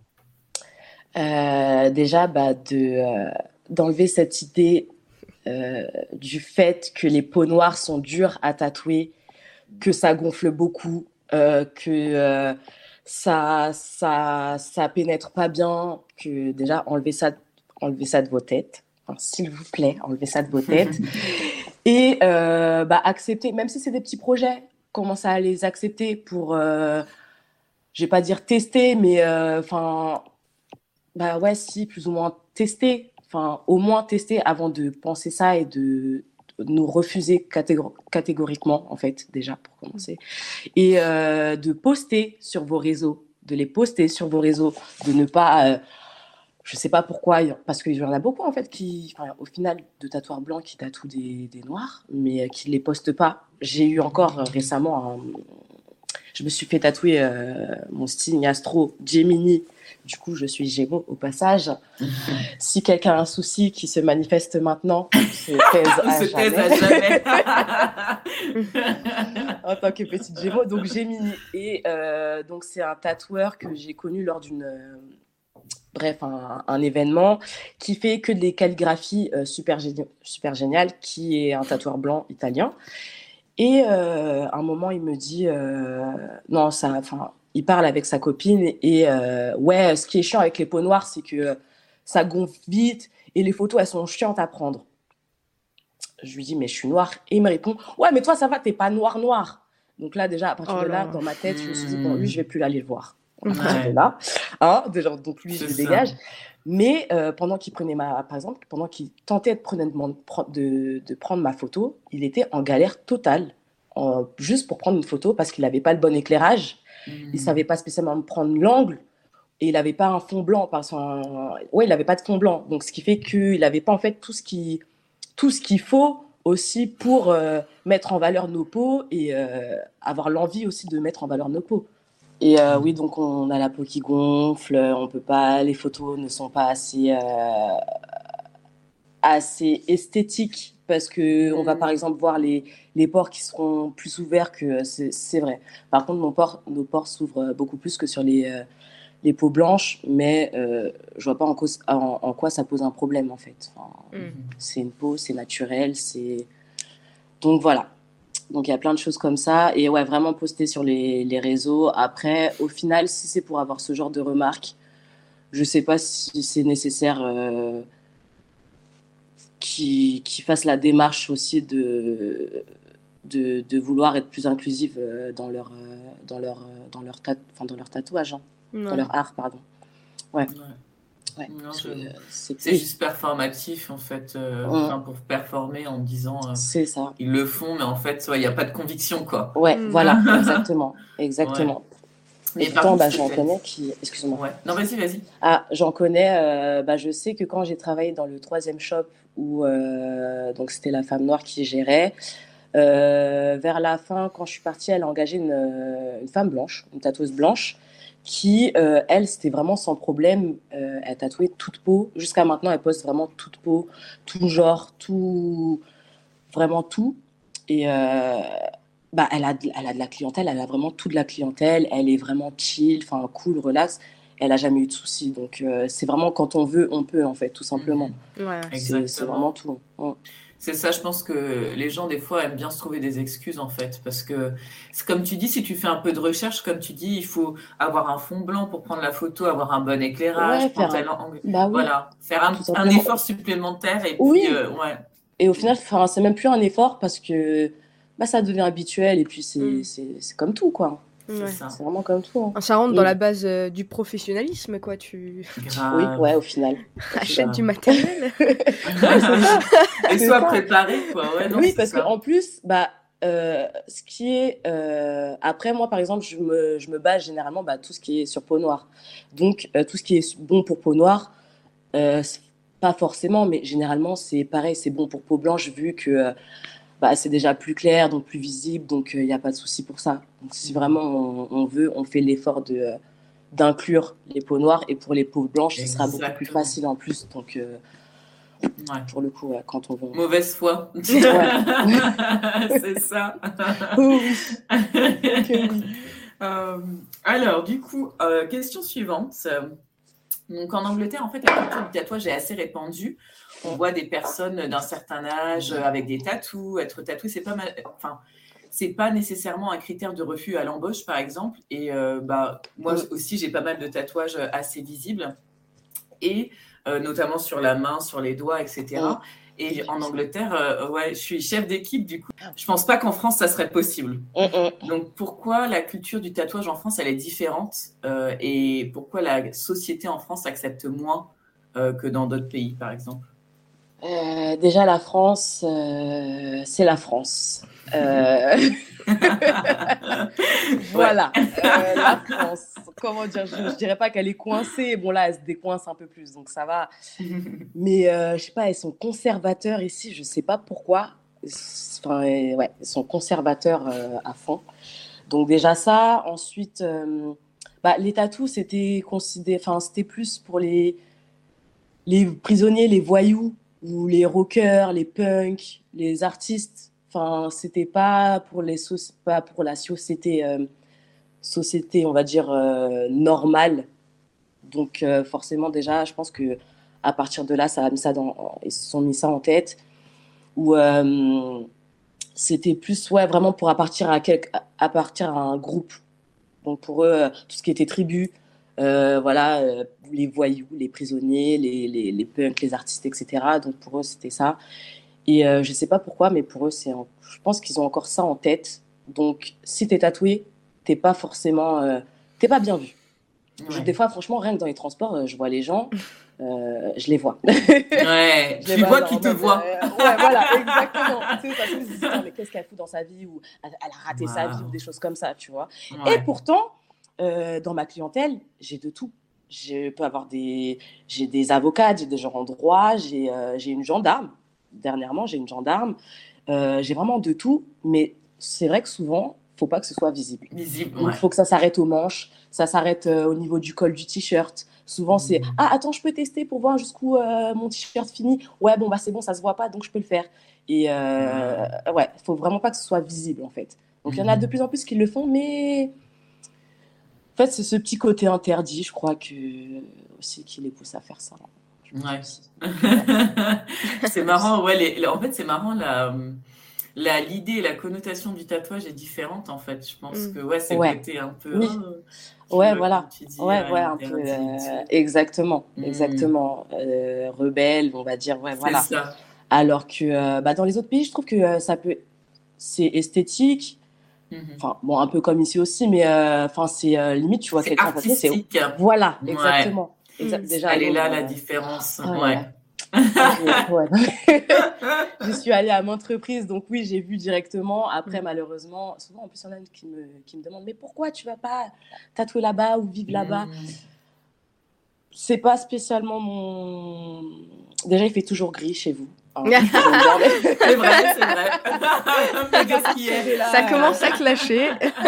Speaker 4: Euh, déjà, bah, de, euh, d'enlever cette idée euh, du fait que les peaux noires sont dures à tatouer, que ça gonfle beaucoup, euh, que euh, ça, ça, ça pénètre pas bien, que déjà, enlevez ça, enlevez ça de vos têtes. Enfin, s'il vous plaît, enlevez ça de vos têtes. Et euh, bah, accepter, même si c'est des petits projets, commencez à les accepter pour, euh, je vais pas dire tester, mais enfin, euh, bah ouais, si, plus ou moins tester. Enfin, au moins tester avant de penser ça et de nous refuser catégor- catégoriquement, en fait, déjà, pour commencer. Et euh, de poster sur vos réseaux, de les poster sur vos réseaux, de ne pas... Euh, je sais pas pourquoi, parce qu'il y en a beaucoup, en fait, qui, enfin, au final, de tatoueurs blancs qui tatouent des, des noirs, mais qui ne les postent pas. J'ai eu encore euh, récemment un... Je me suis fait tatouer euh, mon signe astro Gemini. Du coup, je suis Gémeaux au passage. Si quelqu'un a un souci qui se manifeste maintenant, se taise
Speaker 3: On
Speaker 4: à
Speaker 3: se taise à
Speaker 4: jamais.
Speaker 3: jamais.
Speaker 4: En tant que petite Gémeaux, donc Gemini. Et euh, donc, c'est un tatoueur que j'ai connu lors d'une... euh, bref, un, un événement qui fait que des calligraphies euh, super, géni- super géniales, qui est un tatoueur blanc italien. Et euh, à un moment, il me dit, euh, non, ça, enfin, il parle avec sa copine et euh, ouais, ce qui est chiant avec les peaux noires, c'est que euh, ça gonfle vite et les photos, elles sont chiantes à prendre. Je lui dis, mais je suis noire. Et il me répond, ouais, mais toi, ça va, t'es pas noir noir. Donc là, déjà, à partir
Speaker 1: Oh
Speaker 4: de là,
Speaker 1: là.
Speaker 4: dans ma tête, je me suis dit, bon, lui, je vais plus aller le voir. À partir
Speaker 3: Ouais,
Speaker 4: de là, hein, déjà, donc lui, je
Speaker 3: c'est
Speaker 4: le
Speaker 3: ça.
Speaker 4: dégage. Mais euh, pendant qu'il prenait ma, par exemple, pendant qu'il tentait de prendre, de, de prendre ma photo, il était en galère totale, en, juste pour prendre une photo parce qu'il n'avait pas le bon éclairage,
Speaker 3: Mm.
Speaker 4: il savait pas spécialement prendre l'angle et il n'avait pas un fond blanc parce qu'un, ouais, il n'avait pas de fond blanc, donc ce qui fait qu'il n'avait pas en fait tout ce qui tout ce qu'il faut aussi pour euh, mettre en valeur nos peaux et euh, avoir l'envie aussi de mettre en valeur nos peaux. Et euh, oui, donc on a la peau qui gonfle, on peut pas, les photos ne sont pas assez, euh, assez esthétiques parce que on va par exemple voir les, les pores qui seront plus ouverts que c'est, c'est vrai. Par contre, nos pores, nos pores s'ouvrent beaucoup plus que sur les, euh, les peaux blanches, mais euh, je vois pas en, cause, en, en quoi ça pose un problème en fait. Enfin, mm. C'est une peau, c'est naturel, c'est donc voilà. Donc, il y a plein de choses comme ça. Et ouais, vraiment poster sur les, les réseaux. Après, au final, si c'est pour avoir ce genre de remarques, je ne sais pas si c'est nécessaire euh, qu'ils, qu'ils fassent la démarche aussi de, de, de vouloir être plus inclusive dans leur, dans leur, dans leur, tat, enfin, dans leur tatouage, hein, ouais. Dans leur art, pardon. Ouais. ouais.
Speaker 3: Ouais, non, je... c'est, c'est juste performatif en fait, euh, ouais. Enfin, pour performer en disant euh,
Speaker 4: c'est ça.
Speaker 3: Ils le font, mais en fait il ouais, n'y a pas de conviction quoi.
Speaker 4: Ouais, mmh. Voilà, exactement, exactement. Ouais. Et pourtant, bah, j'en connais qui. Excuse-moi.
Speaker 3: Ouais. Non, vas-y, vas-y.
Speaker 4: Ah, j'en connais. Euh, bah, je sais que quand j'ai travaillé dans le troisième shop où euh, donc c'était la femme noire qui gérait. Euh, vers la fin, quand je suis partie, elle a engagé une, une femme blanche, une tatoueuse blanche. Qui, euh, elle, c'était vraiment sans problème. Euh, elle tatouait toute peau. Jusqu'à maintenant, elle poste vraiment toute peau, tout genre, tout, vraiment tout. Et euh, bah, elle a, elle a de la clientèle, elle a vraiment toute la clientèle. Elle est vraiment chill, enfin cool, relax. Elle n'a jamais eu de soucis. Donc, euh, c'est vraiment quand on veut, on peut, en fait, tout simplement.
Speaker 1: Mmh. Ouais.
Speaker 4: C'est, c'est vraiment tout. Ouais.
Speaker 3: C'est ça, je pense que les gens, des fois, aiment bien se trouver des excuses, en fait. Parce que, c'est comme tu dis, si tu fais un peu de recherche, comme tu dis, il faut avoir un fond blanc pour prendre la photo, avoir un bon éclairage,
Speaker 4: ouais, faire un...
Speaker 3: angle...
Speaker 4: bah oui.
Speaker 3: Voilà, faire un, un effort supplémentaire. Et
Speaker 4: oui.
Speaker 3: puis, euh, ouais.
Speaker 4: Et au final, c'est même plus un effort parce que bah, ça devient habituel et puis c'est, mm. c'est, c'est comme tout, quoi.
Speaker 1: Ouais.
Speaker 3: C'est, ça.
Speaker 4: C'est vraiment comme tout. Hein.
Speaker 1: Ça rentre dans mmh. la base euh, du professionnalisme, quoi. Tu...
Speaker 3: Grave.
Speaker 4: Oui, ouais, au final.
Speaker 1: Achète du matériel.
Speaker 3: Et sois préparé, quoi. Ouais, non,
Speaker 4: oui, parce qu'en plus, bah, euh, ce qui est... Euh... Après, moi, par exemple, je me, je me base généralement bah, tout ce qui est sur peau noire. Donc, euh, tout ce qui est bon pour peau noire, euh, pas forcément, mais généralement, c'est pareil, c'est bon pour peau blanche, vu que... Euh, Bah, c'est déjà plus clair, donc plus visible, donc il euh, n'y a pas de souci pour ça. Donc, si vraiment on, on veut, on fait l'effort de, euh, d'inclure les peaux noires, et pour les peaux blanches, Exactement. Ce sera beaucoup plus facile en plus. Donc, euh, ouais. Pour le coup, ouais, quand on veut.
Speaker 3: Mauvaise foi.
Speaker 4: Ouais.
Speaker 3: C'est ça.
Speaker 4: Oui. Okay, oui.
Speaker 3: Euh, alors, du coup, euh, question suivante. Donc, en Angleterre, en fait, la culture du tatouage est assez répandue. On voit des personnes d'un certain âge avec des tatous. Être tatoué, c'est pas mal. Enfin, c'est pas nécessairement un critère de refus à l'embauche, par exemple. Et euh, bah, moi aussi, j'ai pas mal de tatouages assez visibles, et euh, notamment sur la main, sur les doigts, et cetera. Et en Angleterre, euh, ouais, je suis chef d'équipe. Du coup, je pense pas qu'en France ça serait possible. Donc, pourquoi la culture du tatouage en France, elle est différente, euh, et pourquoi la société en France accepte moins euh, que dans d'autres pays, par exemple?
Speaker 4: Euh, déjà, la France, euh, c'est la France. Euh... voilà, euh, la France. Comment dire, je, je dirais pas qu'elle est coincée. Bon, là, elle se décoince un peu plus, donc ça va. Mais euh, je sais pas, elles sont conservateurs ici. Je sais pas pourquoi. Enfin, euh, ouais, ils sont conservateurs euh, à fond. Donc déjà ça. Ensuite, euh, bah, les tatous, c'était considéré. Enfin, c'était plus pour les les prisonniers, les voyous, ou les rockers, les punks, les artistes. Enfin, c'était pas pour les so- pas pour la société, euh, société, on va dire euh, normale. Donc euh, forcément déjà, je pense que à partir de là, ça a mis ça dans, ils se sont mis ça en tête. Ou euh, c'était plus ouais vraiment pour appartenir à quelque, appartenir à un groupe. Donc pour eux, tout ce qui était tribu. Euh, voilà, euh, les voyous, les prisonniers, les, les, les punks, les artistes, et cetera. Donc pour eux, c'était ça. Et euh, je sais pas pourquoi, mais pour eux, c'est en... je pense qu'ils ont encore ça en tête. Donc si t'es tatoué, t'es pas forcément, euh... t'es pas bien vu. Ouais. Je, des fois, franchement, rien que dans les transports, je vois les gens, euh, je les vois.
Speaker 3: Ouais, tu vois qu'ils te voient.
Speaker 4: Euh, ouais, voilà, exactement. Tu sais, ça se dit, mais qu'est-ce qu'elle fout dans sa vie, ou elle a raté wow. sa vie, ou des choses comme ça, tu vois. Ouais. Et pourtant, Euh, dans ma clientèle, j'ai de tout. Je peux avoir des, j'ai des avocats, j'ai des gens en droit, j'ai, euh, j'ai une gendarme. dernièrement, j'ai une gendarme. Euh, j'ai vraiment de tout, mais c'est vrai que souvent, il ne faut pas que ce soit visible.
Speaker 3: Visible,
Speaker 4: Il
Speaker 3: ouais.
Speaker 4: faut que ça s'arrête aux manches, ça s'arrête euh, au niveau du col du t-shirt. Souvent, c'est « Ah, attends, je peux tester pour voir jusqu'où euh, mon t-shirt finit. Ouais, bon, bah, c'est bon, ça ne se voit pas, donc je peux le faire. » Et euh, ouais, il ne faut vraiment pas que ce soit visible, en fait. Donc, il y en a de plus en plus qui le font, mais en fait, c'est ce petit côté interdit, je crois, que... aussi qui les pousse à faire ça.
Speaker 3: Ouais. C'est marrant, ouais. Les, les, en fait, c'est marrant, la, la, l'idée, la connotation du tatouage est différente, en fait. Je pense mm. que, ouais, c'est
Speaker 4: ouais.
Speaker 3: le côté un peu...
Speaker 4: Oui.
Speaker 3: Oh,
Speaker 4: ouais, voilà.
Speaker 3: Dis,
Speaker 4: ouais,
Speaker 3: euh,
Speaker 4: ouais, un peu... Euh, exactement, mm. exactement. Euh, rebelle, on va dire, ouais,
Speaker 3: c'est
Speaker 4: voilà.
Speaker 3: ça.
Speaker 4: Alors que euh, bah, dans les autres pays, je trouve que euh, ça peut... C'est esthétique. Enfin, bon, un peu comme ici aussi, mais enfin, euh, c'est euh, limite, tu vois,
Speaker 3: c'est
Speaker 4: quelqu'un
Speaker 3: artistique.
Speaker 4: passer, c'est... Voilà, exactement.
Speaker 3: Ouais.
Speaker 4: Exact, déjà,
Speaker 3: elle est là,
Speaker 4: euh...
Speaker 3: la différence.
Speaker 4: Ah,
Speaker 3: ouais.
Speaker 4: je... ouais. Je suis allée à maintes reprises, donc oui, j'ai vu directement. Après, mmh. malheureusement, souvent, en plus, il y en a qui me, qui me demandent « Mais pourquoi tu ne vas pas tatouer là-bas ou vivre là-bas ?» mmh. C'est pas spécialement mon... Déjà, il fait toujours gris chez vous. Hein,
Speaker 3: c'est vrai, c'est vrai.
Speaker 1: est là, ça commence à clasher.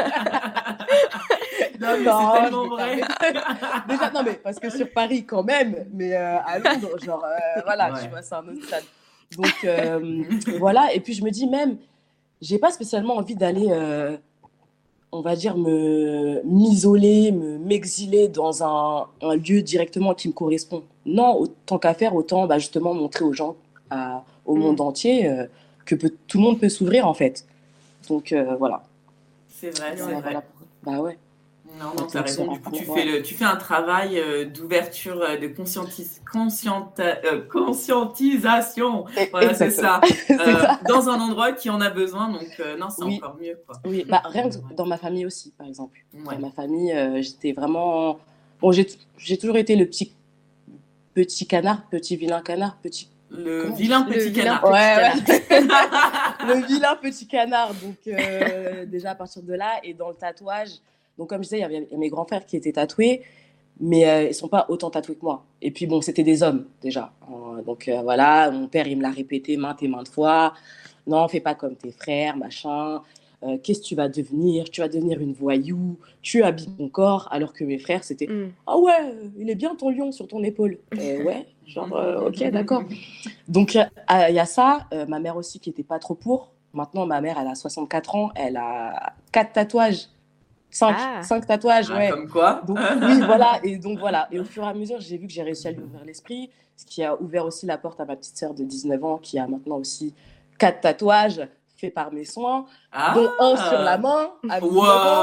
Speaker 3: Non, mais non, c'est tellement vrai.
Speaker 4: Déjà, non, mais parce que sur Paris, quand même, mais euh, à Londres, genre, euh, voilà, ouais. tu vois, c'est un autre stade. Donc, euh, voilà. Et puis, je me dis même, j'ai pas spécialement envie d'aller, euh, on va dire, me, m'isoler, me, m'exiler dans un, un lieu directement qui me correspond. Non, autant qu'à faire, autant bah, justement montrer aux gens, à, au monde mmh. entier, euh, que peut, tout le monde peut s'ouvrir, en fait. Donc, euh, voilà.
Speaker 3: C'est vrai, c'est
Speaker 4: ouais,
Speaker 3: vrai.
Speaker 4: Voilà. Bah ouais.
Speaker 3: Non, non, tu as raison. Du coup, tu fais, le, tu fais un travail euh, d'ouverture, euh, de conscientis, conscienta, euh, conscientisation. Voilà, c'est ça.
Speaker 4: c'est
Speaker 3: euh,
Speaker 4: ça.
Speaker 3: Dans un endroit qui en a besoin. Donc, euh, non, c'est
Speaker 4: oui.
Speaker 3: encore mieux. Quoi.
Speaker 4: Oui, bah, rien que dans ma famille aussi, par exemple. Ouais. Dans ma famille, euh, j'étais vraiment... Bon, j'ai, j'ai toujours été le petit, petit canard, petit vilain canard, petit...
Speaker 3: Le vilain petit
Speaker 1: le
Speaker 3: canard.
Speaker 1: Vilain petit
Speaker 4: ouais, canard. Ouais. Le vilain petit canard. Donc, euh, déjà, à partir de là, et dans le tatouage... Donc, comme je disais, il y avait mes grands frères qui étaient tatoués, mais euh, ils ne sont pas autant tatoués que moi. Et puis, bon, c'était des hommes, déjà. Euh, donc, euh, voilà, mon père, il me l'a répété maintes et maintes fois. Non, fais pas comme tes frères, machin. Euh, qu'est-ce que tu vas devenir ? Tu vas devenir une voyou. Tu habilles ton corps. Alors que mes frères, c'était mm. « Ah ouais, il est bien ton lion sur ton épaule. » Et ouais, genre, euh, ok, d'accord. Donc, il euh, y a ça. Euh, ma mère aussi qui n'était pas trop pour. Maintenant, ma mère, elle a soixante-quatre ans. Elle a quatre tatouages. Cinq, ah. cinq tatouages,
Speaker 3: ah,
Speaker 4: ouais.
Speaker 3: Comme quoi
Speaker 4: donc, oui, voilà. Et donc, voilà. Et au fur et à mesure, j'ai vu que j'ai réussi à lui ouvrir l'esprit, ce qui a ouvert aussi la porte à ma petite sœur de dix-neuf ans, qui a maintenant aussi quatre tatouages faits par mes soins,
Speaker 3: ah.
Speaker 4: dont un sur la main, à
Speaker 3: wow.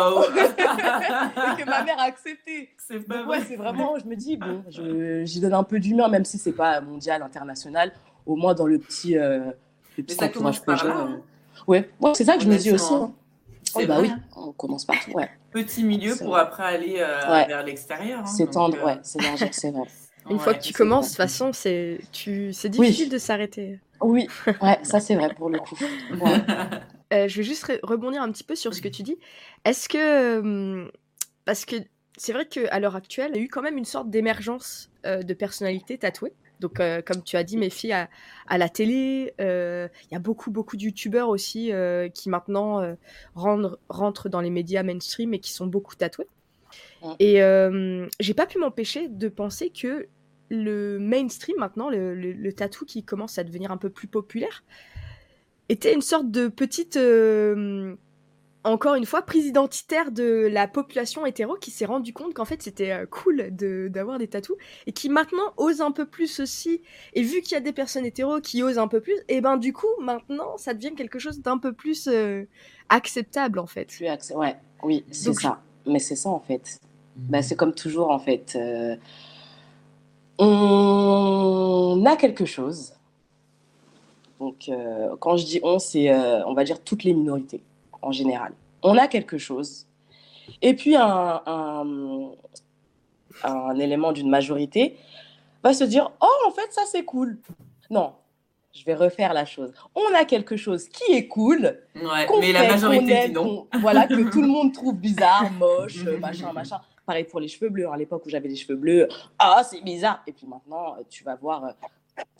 Speaker 4: Et que ma mère a accepté.
Speaker 3: C'est pas
Speaker 4: donc,
Speaker 3: vrai.
Speaker 4: Ouais, c'est vraiment, je me dis, bon, je, j'y donne un peu d'humain, même si c'est pas mondial, international, au moins dans le petit, euh, le petit
Speaker 3: Mais ça commence par là. Hein.
Speaker 4: Euh... Ouais. ouais, c'est ça que je me dis aussi. Hein.
Speaker 3: C'est
Speaker 4: oh, bah
Speaker 3: vrai.
Speaker 4: oui, on commence partout, ouais.
Speaker 3: Petit milieu
Speaker 4: c'est
Speaker 3: pour
Speaker 4: vrai.
Speaker 3: après aller euh,
Speaker 4: ouais.
Speaker 3: vers l'extérieur. Hein,
Speaker 4: c'est tendre,
Speaker 3: euh...
Speaker 4: ouais, c'est largeur, c'est vrai.
Speaker 1: Une
Speaker 3: ouais,
Speaker 1: fois que tu commences, de toute façon, c'est, tu... c'est difficile oui. de s'arrêter.
Speaker 4: Oui, ouais, ça c'est vrai pour le coup. Ouais.
Speaker 1: euh, je vais juste re- rebondir un petit peu sur ce que tu dis. Est-ce que... Hum, parce que c'est vrai qu'à l'heure actuelle, il y a eu quand même une sorte d'émergence euh, de personnalités tatouées. Donc, euh, comme tu as dit, mes filles, à, à la télé, il euh, y a beaucoup, beaucoup de youtubeurs aussi euh, qui maintenant euh, rentrent, rentrent dans les médias mainstream et qui sont beaucoup tatoués. Ouais. Et euh, j'ai pas pu m'empêcher de penser que le mainstream, maintenant, le, le, le tatou qui commence à devenir un peu plus populaire, était une sorte de petite... Euh, encore une fois, prise identitaire de la population hétéro qui s'est rendu compte qu'en fait c'était euh, cool de, d'avoir des tatous et qui maintenant ose un peu plus aussi. Et vu qu'il y a des personnes hétéros qui osent un peu plus, et ben du coup maintenant ça devient quelque chose d'un peu plus euh, acceptable en fait.
Speaker 4: Plus accé- ouais, oui, c'est Donc, ça. Je... Mais c'est ça en fait. Mmh. Bah, c'est comme toujours en fait. Euh... On a quelque chose. Donc euh, quand je dis on, c'est euh, on va dire toutes les minorités. En général. On a quelque chose. Et puis, un, un, un élément d'une majorité va se dire « Oh, en fait, ça, c'est cool. » Non, je vais refaire la chose. On a quelque chose qui est cool.
Speaker 3: Ouais, mais fait, la majorité aime, dit non.
Speaker 4: Voilà, que tout le monde trouve bizarre, moche, machin, machin. Pareil pour les cheveux bleus. À l'époque où j'avais les cheveux bleus, « Ah, oh, c'est bizarre. » Et puis maintenant, tu vas voir...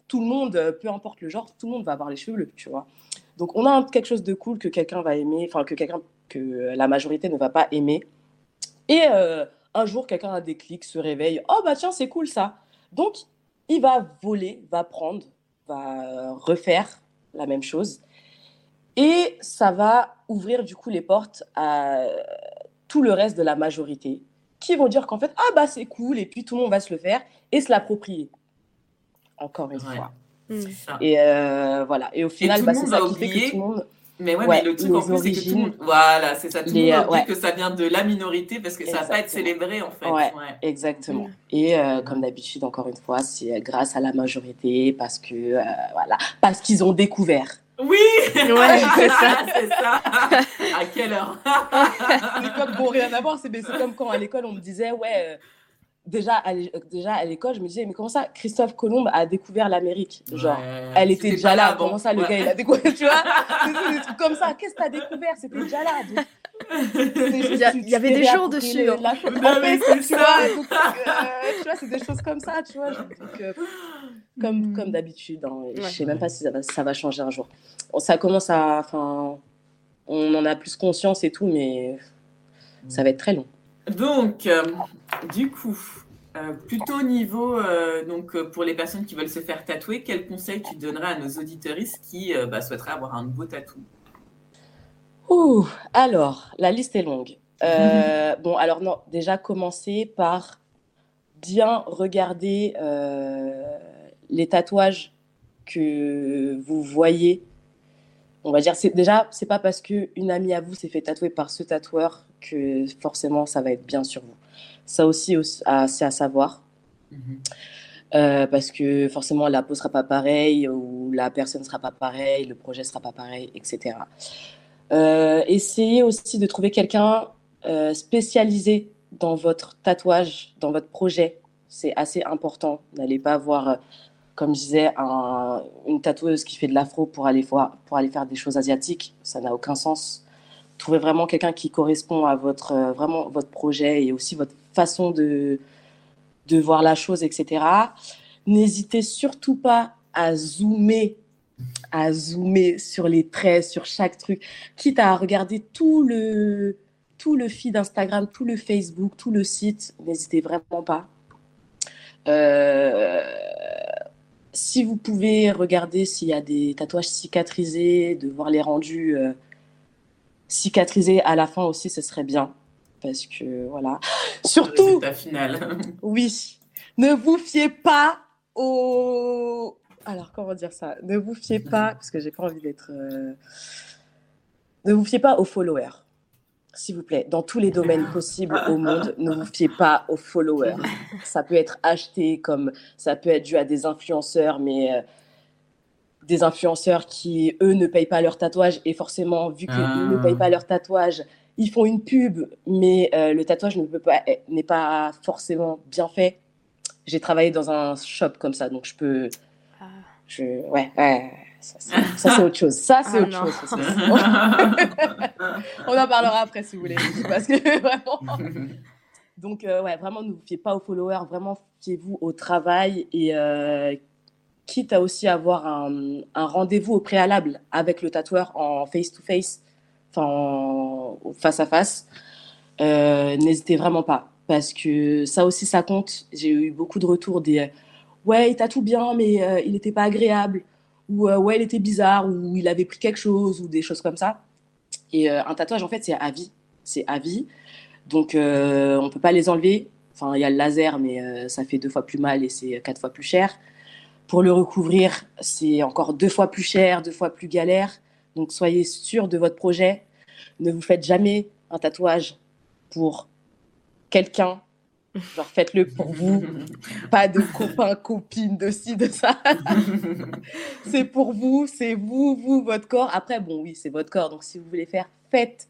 Speaker 4: tout le monde, euh, peu importe le genre, tout le monde va avoir les cheveux bleus, tu vois. Donc, on a un- quelque chose de cool que quelqu'un va aimer, enfin, que quelqu'un, que la majorité ne va pas aimer. Et euh, un jour, quelqu'un a un déclic, se réveille. Oh, bah tiens, c'est cool ça. Donc, il va voler, va prendre, va refaire la même chose. Et ça va ouvrir du coup les portes à tout le reste de la majorité qui vont dire qu'en fait, ah bah c'est cool, et puis tout le monde va se le faire et se l'approprier. Encore une
Speaker 3: Ouais,
Speaker 4: fois.
Speaker 3: c'est ça.
Speaker 4: Et euh, voilà. Et au
Speaker 3: Et
Speaker 4: final,
Speaker 3: tout
Speaker 4: bah,
Speaker 3: le
Speaker 4: c'est
Speaker 3: monde
Speaker 4: ça
Speaker 3: va
Speaker 4: qui fait que
Speaker 3: oublier.
Speaker 4: tout le monde.
Speaker 3: Mais ouais, mais
Speaker 4: Ouais,
Speaker 3: le truc en
Speaker 4: les
Speaker 3: plus, c'est que tout le
Speaker 4: origines.
Speaker 3: monde. Voilà, c'est ça. Tout le
Speaker 4: Les,
Speaker 3: monde
Speaker 4: euh,
Speaker 3: oublie
Speaker 4: ouais,
Speaker 3: que ça vient de la minorité parce que ça va pas être
Speaker 4: exactement.
Speaker 3: célébré en fait.
Speaker 4: Ouais,
Speaker 3: Ouais.
Speaker 4: exactement.
Speaker 1: Mm.
Speaker 4: Et euh, comme d'habitude, encore une fois, c'est euh, grâce à la majorité parce que euh, voilà, parce qu'ils ont découvert.
Speaker 3: Oui,
Speaker 1: Ouais, c'est ça.
Speaker 3: c'est ça. À quelle heure?
Speaker 4: C'est comme bon, rien à voir. C'est mais c'est comme quand à l'école on me disait ouais. euh, Déjà à, l'é- déjà, à l'école, je me disais, mais comment ça, Christophe Colomb a découvert l'Amérique? Genre,
Speaker 3: Ouais,
Speaker 4: elle était
Speaker 3: c'était
Speaker 4: déjà
Speaker 3: pas là
Speaker 4: là.
Speaker 3: avant.
Speaker 4: Comment ça, le
Speaker 3: Ouais.
Speaker 4: gars, il a découvert, tu vois? C'est c'est des trucs comme ça. Qu'est-ce que t'as découvert? C'était déjà là. Donc, c'est
Speaker 1: Il
Speaker 4: juste,
Speaker 1: y, a-
Speaker 4: tu,
Speaker 1: il y
Speaker 4: tu
Speaker 1: avait
Speaker 4: t'es
Speaker 1: des jours
Speaker 4: réapproprié
Speaker 1: dessus.
Speaker 4: le-
Speaker 1: hein.
Speaker 4: la chose.
Speaker 3: Non,
Speaker 4: En
Speaker 3: mais
Speaker 4: fait,
Speaker 3: c'est
Speaker 4: tu
Speaker 3: ça.
Speaker 4: vois, donc, euh, tu vois, c'est des choses comme ça, tu vois. Donc, euh, comme,
Speaker 1: Mm.
Speaker 4: comme d'habitude, hein. Je
Speaker 1: Ouais.
Speaker 4: sais même pas si ça va, ça va changer un jour. Bon, ça commence à, enfin, on en a plus conscience et tout, mais ça va être très long.
Speaker 3: Donc, euh, du coup, euh, plutôt niveau, euh, donc euh, pour les personnes qui veulent se faire tatouer, quel conseil tu donnerais à nos auditeuristes qui euh, bah, souhaiteraient avoir un beau tatou?
Speaker 4: Ouh, alors, la liste est longue. Euh, bon, alors non, déjà commencer par bien regarder euh, les tatouages que vous voyez. On va dire, c'est déjà, c'est pas parce qu'une amie à vous s'est fait tatouer par ce tatoueur que forcément ça va être bien sur vous. Ça aussi, aussi à- c'est à savoir.
Speaker 3: Mhm.
Speaker 4: Euh, parce que forcément la peau sera pas pareille ou la personne sera pas pareille, le projet sera pas pareil, et cetera. Euh, essayez aussi de trouver quelqu'un euh, spécialisé dans votre tatouage, dans votre projet. C'est assez important. N'allez pas voir, euh, comme je disais, un- une tatoueuse qui fait de l'afro pour aller, voir, pour aller faire des choses asiatiques. Ça n'a aucun sens. Trouvez vraiment quelqu'un qui correspond à votre, euh, vraiment votre projet et aussi votre façon de, de voir la chose, et cetera. N'hésitez surtout pas à zoomer à zoomer sur les traits, sur chaque truc, quitte à regarder tout le, tout le feed Instagram, tout le Facebook, tout le site, n'hésitez vraiment pas. Euh, si vous pouvez regarder s'il y a des tatouages cicatrisés, de voir les rendus euh, cicatrisés à la fin aussi, ce serait bien. Parce que voilà.
Speaker 3: Le
Speaker 4: Surtout,
Speaker 3: résultat final.
Speaker 4: oui, ne vous fiez pas au... Alors, comment dire ça? Ne vous fiez pas, parce que j'ai pas envie d'être... euh, Ne vous fiez pas aux followers, s'il vous plaît. Dans tous les domaines possibles au monde, ne vous fiez pas aux followers. Ça peut être acheté, comme ça peut être dû à des influenceurs, mais euh, des influenceurs qui, eux, ne payent pas leur tatouage. Et forcément, vu qu'ils ne
Speaker 3: Ah.
Speaker 4: payent pas leur tatouage, ils font une pub, mais euh, le tatouage ne peut pas, n'est pas forcément bien fait. J'ai travaillé dans un shop comme ça, donc je peux...
Speaker 1: Ah.
Speaker 4: Je, ouais, ouais, ça, c'est, ça, c'est autre chose. Ça, c'est
Speaker 1: Ah,
Speaker 4: autre
Speaker 1: non.
Speaker 4: chose. ça, c'est- On en parlera après si vous voulez. Parce que vraiment. Donc, euh, ouais, vraiment, ne vous fiez pas aux followers. Vraiment, fiez-vous au travail. Et euh, quitte à aussi avoir un, un rendez-vous au préalable avec le tatoueur en face-to-face, enfin, en face à face, euh, n'hésitez vraiment pas. Parce que ça aussi, ça compte. J'ai eu beaucoup de retours des. euh, Ouais, il tatoue bien, mais euh, il n'était pas agréable. Ou euh, ouais, il était bizarre, ou il avait pris quelque chose, ou des choses comme ça. Et euh, un tatouage, en fait, c'est à vie. C'est à vie. Donc, euh, on ne peut pas les enlever. Enfin, il y a le laser, mais euh, ça fait deux fois plus mal et c'est quatre fois plus cher. Pour le recouvrir, c'est encore deux fois plus cher, deux fois plus galère. Donc, soyez sûr de votre projet. Ne vous faites jamais un tatouage pour quelqu'un. Genre, faites-le pour vous. Pas de copains, copines, de ci, de ça. C'est pour vous, c'est vous, vous, votre corps. Après, bon, oui, c'est votre corps. Donc, si vous voulez faire, faites.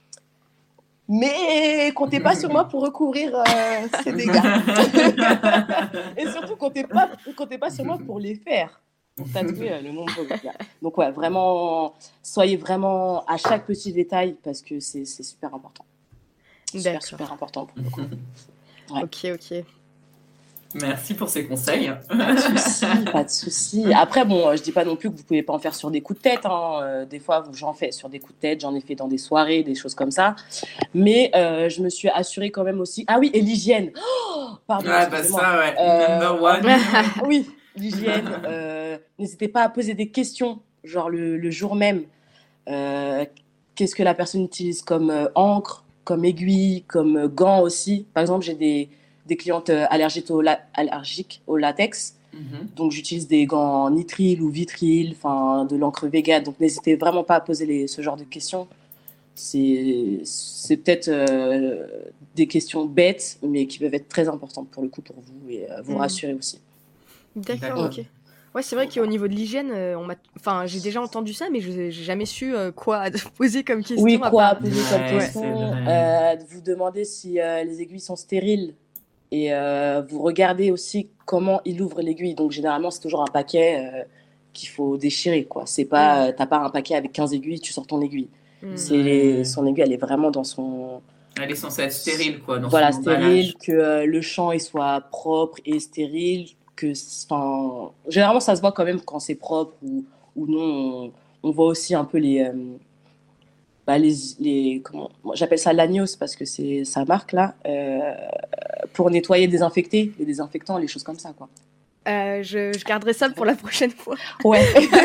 Speaker 4: Mais comptez pas sur moi pour recouvrir euh, ces dégâts. Et surtout, comptez pas, comptez pas sur moi pour les faire. Pour tatouer euh, le nombre de dégâts. Donc, ouais, vraiment, soyez vraiment à chaque petit détail parce que c'est, c'est super important. Super,
Speaker 1: D'accord.
Speaker 4: super important pour le coup. Ouais.
Speaker 1: Ok, ok.
Speaker 3: Merci pour ces conseils.
Speaker 4: Pas de souci, pas de souci. Après, bon, je dis pas non plus que vous pouvez pas en faire sur des coups de tête. Hein. Euh, des fois, j'en fais sur des coups de tête, j'en ai fait dans des soirées, des choses comme ça. Mais euh, je me suis assurée quand même aussi. Ah oui, et l'hygiène. Oh, pardon.
Speaker 3: Ah bah ça, ouais. Euh... Number one.
Speaker 4: Oui, l'hygiène. Euh, n'hésitez pas à poser des questions, genre le, le jour même. Euh, qu'est-ce que la personne utilise comme euh, encre, comme aiguille, comme euh, gants aussi. Par exemple, j'ai des des clientes allergiques au, la- allergiques au latex. Mm-hmm. Donc, j'utilise des gants nitrile ou vitril, enfin, de l'encre vegan. Donc, n'hésitez vraiment pas à poser les, ce genre de questions. C'est, c'est peut-être euh, des questions bêtes, mais qui peuvent être très importantes pour le coup pour vous et euh, vous mmh. rassurer aussi.
Speaker 1: D'accord, D'accord. ok. Ouais, c'est vrai qu'au niveau de l'hygiène, euh, on m'a... Enfin, j'ai déjà entendu ça, mais je n'ai jamais su euh, quoi poser comme question.
Speaker 4: Oui, quoi
Speaker 1: part...
Speaker 4: poser comme ouais, question. Euh, vous demandez si euh, les aiguilles sont stériles. Et euh, vous regardez aussi comment il ouvre l'aiguille. Donc, généralement, c'est toujours un paquet euh, qu'il faut déchirer, quoi. C'est pas, mmh. T'as pas un paquet avec quinze aiguilles, tu sors ton aiguille. Mmh. C'est, son aiguille, elle est vraiment dans son...
Speaker 3: Elle est censée être stérile, quoi, dans
Speaker 4: voilà,
Speaker 3: son
Speaker 4: stérile,
Speaker 3: emballage.
Speaker 4: que euh, le champ, il soit propre et stérile. Que, généralement, ça se voit quand même quand c'est propre ou, ou non. On, on voit aussi un peu les... Euh, Bah, les, les, comment, moi, j'appelle ça l'agnos parce que c'est sa marque là, euh, pour nettoyer, désinfecter, les désinfectants, les choses comme ça, quoi.
Speaker 1: Euh, je, je garderai ça pour la prochaine fois.
Speaker 4: Ouais.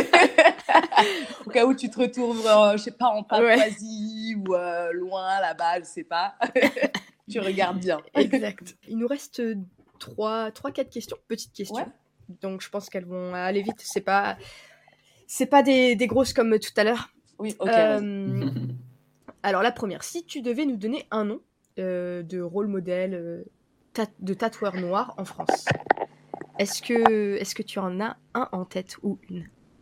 Speaker 4: Au cas où tu te retrouves, euh, je sais pas, en Papouasie ouais. ou euh, loin là-bas, je sais pas. Tu regardes bien.
Speaker 1: Exact. Il nous reste trois, trois, quatre questions, petites questions. Ouais. Donc je pense qu'elles vont aller vite. C'est pas, c'est pas des, des grosses comme tout à l'heure.
Speaker 4: Oui, ok.
Speaker 1: Euh, alors, la première, si tu devais nous donner un nom euh, de rôle modèle euh, ta- de tatoueur noir en France, est-ce que, est-ce que tu en as un en tête ou une ?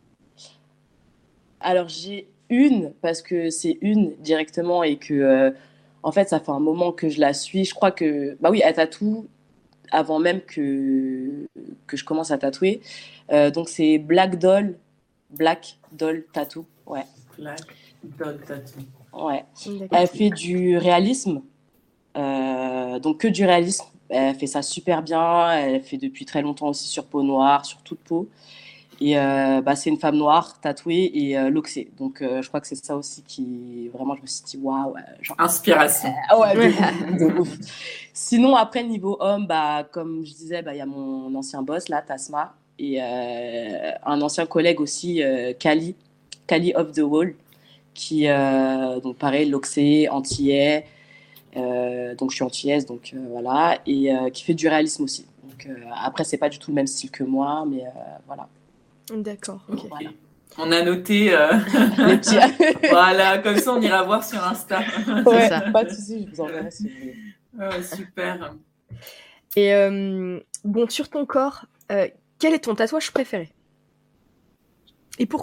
Speaker 4: Alors, j'ai une, parce que c'est une directement et que, euh, en fait, ça fait un moment que je la suis. Je crois que, bah oui, elle tatoue avant même que, que je commence à tatouer. Euh, donc, c'est Black Doll, Black Doll Tattoo, ouais.
Speaker 3: Black Doll Tattoo.
Speaker 4: Ouais. Elle fait du réalisme, euh, donc que du réalisme. Elle fait ça super bien. Elle fait depuis très longtemps aussi sur peau noire, sur toute peau. Et euh, bah, c'est une femme noire tatouée et euh, loxée. Donc euh, je crois que c'est ça aussi qui vraiment je me suis dit waouh. Genre...
Speaker 3: Inspiration.
Speaker 4: Euh, ouais. De, de ouf. Sinon après niveau homme, bah comme je disais, bah il y a mon ancien boss là, Tasma, et euh, un ancien collègue aussi, euh, Kali. Kali of the Wall, qui, euh, donc pareil, loxé, antillais, euh, donc je suis antillaise, donc euh, voilà, et euh, qui fait du réalisme aussi. Donc euh, après, c'est pas du tout le même style que moi, mais euh, voilà.
Speaker 1: D'accord, ok.
Speaker 3: Voilà. On a noté euh...
Speaker 4: les petits.
Speaker 3: Voilà, comme ça on ira voir sur Insta.
Speaker 4: Ouais, ça. Pas de soucis, je vous enverrai si vous voulez.
Speaker 3: Oh, super.
Speaker 1: Et euh, bon, sur ton corps, euh, quel est ton tatouage préféré ? Et pourquoi ?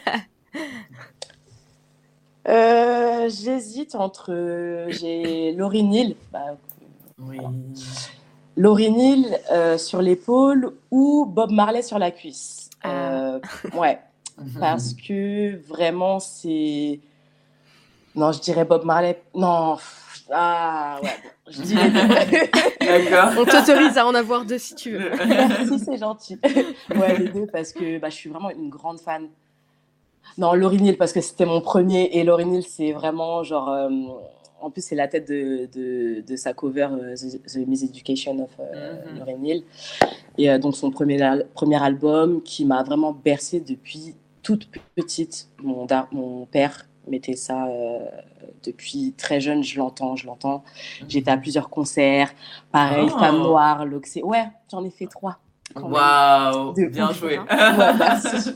Speaker 4: euh, J'hésite entre... J'ai Lauryn Hill, bah,
Speaker 3: oui.
Speaker 4: Lauryn Hill euh, sur l'épaule ou Bob Marley sur la cuisse. Euh, ah. Ouais, parce que vraiment, c'est... Non, je dirais Bob Marley. Non, ah ouais, je dis les deux.
Speaker 3: D'accord.
Speaker 1: On t'autorise à en avoir deux si tu veux.
Speaker 4: Merci, c'est gentil. Ouais, les deux, parce que bah, je suis vraiment une grande fan. Non, Lauryn Hill, parce que c'était mon premier, et Lauryn Hill, c'est vraiment genre... Euh, en plus, c'est la tête de, de, de sa cover, uh, The, The Miseducation of uh, mm-hmm. Lauryn Hill. Et euh, donc, son premier, premier album qui m'a vraiment bercée depuis toute petite. Mon, mon père mettait ça euh, depuis très jeune, je l'entends, je l'entends. Mm-hmm. J'étais à plusieurs concerts, pareil, oh. Femme Noire, Loxé. Ouais, j'en ai fait trois.
Speaker 3: Waouh, bien ouf. Joué.
Speaker 4: Ouais, merci.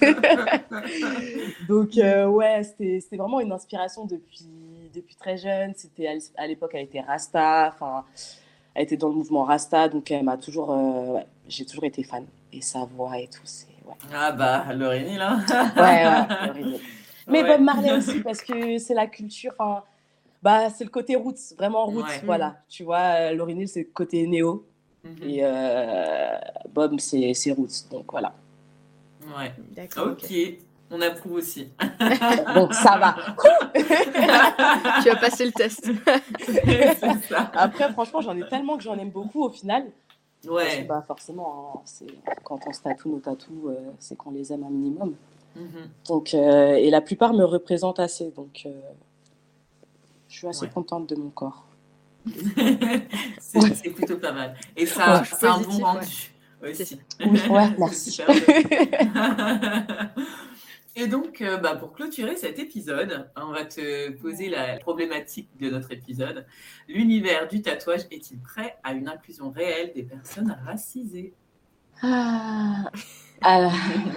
Speaker 4: Donc, euh, ouais, c'était, c'était vraiment une inspiration depuis, depuis très jeune. C'était, à l'époque, elle était Rasta, enfin, elle était dans le mouvement Rasta, donc elle m'a toujours, euh, ouais, j'ai toujours été fan. Et sa voix et tout, c'est... Ouais.
Speaker 3: Ah bah, Lauryn Hill, hein.
Speaker 4: Ouais, ouais, Lauryn Hill. Mais ouais. Bob Marley aussi, parce que c'est la culture, enfin, bah, c'est le côté roots, vraiment roots, ouais. Voilà. Tu vois, Lauryn Hill, c'est le côté néo. Mm-hmm. Et euh, Bob, c'est, c'est roots, donc voilà.
Speaker 3: Ouais, d'accord. Ok, okay. On approuve aussi.
Speaker 4: Donc ça va.
Speaker 1: Tu as passé le test.
Speaker 3: C'est ça.
Speaker 4: Après, franchement, j'en ai tellement que j'en aime beaucoup au final.
Speaker 3: Ouais.
Speaker 4: Parce que, bah, forcément, hein, c'est, quand on se tatoue nos tatous, euh, c'est qu'on les aime un minimum.
Speaker 3: Mm-hmm.
Speaker 4: Donc, euh, et la plupart me représentent assez. Donc, euh, je suis assez
Speaker 3: Ouais.
Speaker 4: contente de mon corps.
Speaker 3: c'est,
Speaker 4: Ouais.
Speaker 3: c'est plutôt pas mal. Et ça,
Speaker 1: Ouais.
Speaker 3: c'est un bon
Speaker 1: Positif,
Speaker 3: rendu
Speaker 1: C'est
Speaker 3: aussi.
Speaker 1: ça.
Speaker 4: Oui, ouais,
Speaker 3: C'est
Speaker 4: merci.
Speaker 3: super joli. Et donc, euh, bah, pour clôturer cet épisode, on va te poser la problématique de notre épisode. L'univers du tatouage est-il prêt à une inclusion réelle des personnes racisées?
Speaker 4: Ah, alors,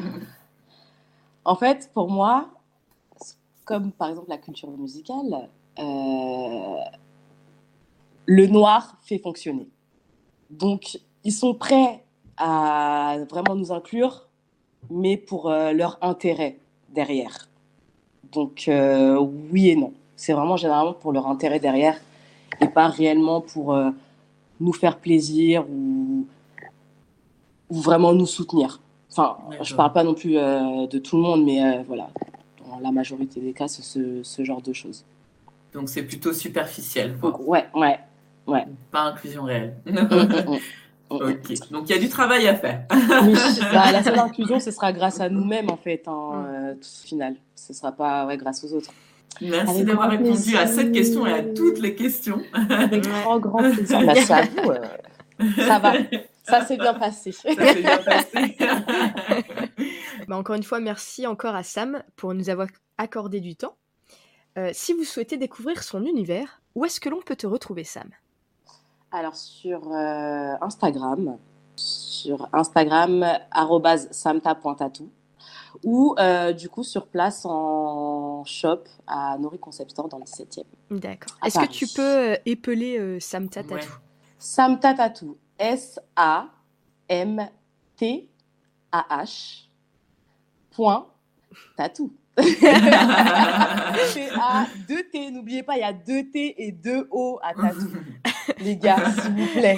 Speaker 4: en fait, pour moi, comme par exemple la culture musicale, euh, le noir fait fonctionner. Donc, ils sont prêts à vraiment nous inclure, mais pour euh, leur intérêt derrière. Donc, euh, oui et non. C'est vraiment généralement pour leur intérêt derrière et pas réellement pour euh, nous faire plaisir ou, ou vraiment nous soutenir. Enfin,
Speaker 3: D'accord.
Speaker 4: je parle pas non plus euh, de tout le monde, mais euh, voilà. Dans la majorité des cas, c'est ce, ce genre de choses.
Speaker 3: Donc, c'est plutôt superficiel, quoi.
Speaker 4: Donc, ouais, ouais, ouais.
Speaker 3: Pas inclusion réelle.
Speaker 4: Hum, hum, hum.
Speaker 3: Ok. Donc, il y a du travail à faire.
Speaker 4: Mais bah, la seule inclusion, ce sera grâce à nous-mêmes, en fait, hein, euh, au final. Ce ne sera pas ouais, grâce aux autres.
Speaker 3: Merci
Speaker 4: Avec
Speaker 3: d'avoir
Speaker 4: grand
Speaker 3: répondu
Speaker 4: plaisir.
Speaker 3: à cette question et à toutes les questions.
Speaker 4: Avec grand, grand plaisir. Merci à vous. Euh, ça va. Ça s'est bien passé.
Speaker 3: Ça s'est bien passé.
Speaker 1: Bah, encore une fois, merci encore à Sam pour nous avoir accordé du temps. Euh, si vous souhaitez découvrir son univers, où est-ce que l'on peut te retrouver, Sam?
Speaker 4: Alors, sur euh, Instagram, sur Instagram, arobase samta point tattoo, ou euh, du coup sur place en shop à Nori Concept Store dans le dix-septième.
Speaker 1: D'accord.
Speaker 4: À
Speaker 1: Est-ce que
Speaker 4: Paris.
Speaker 1: tu peux euh, épeler euh, Samta
Speaker 3: Ouais.
Speaker 1: Tattoo?
Speaker 4: Samta Tattoo, S A M T A H point tattoo. C'est à deux T, n'oubliez pas, il y a deux T et deux O à tattoo. Les gars, s'il vous plaît.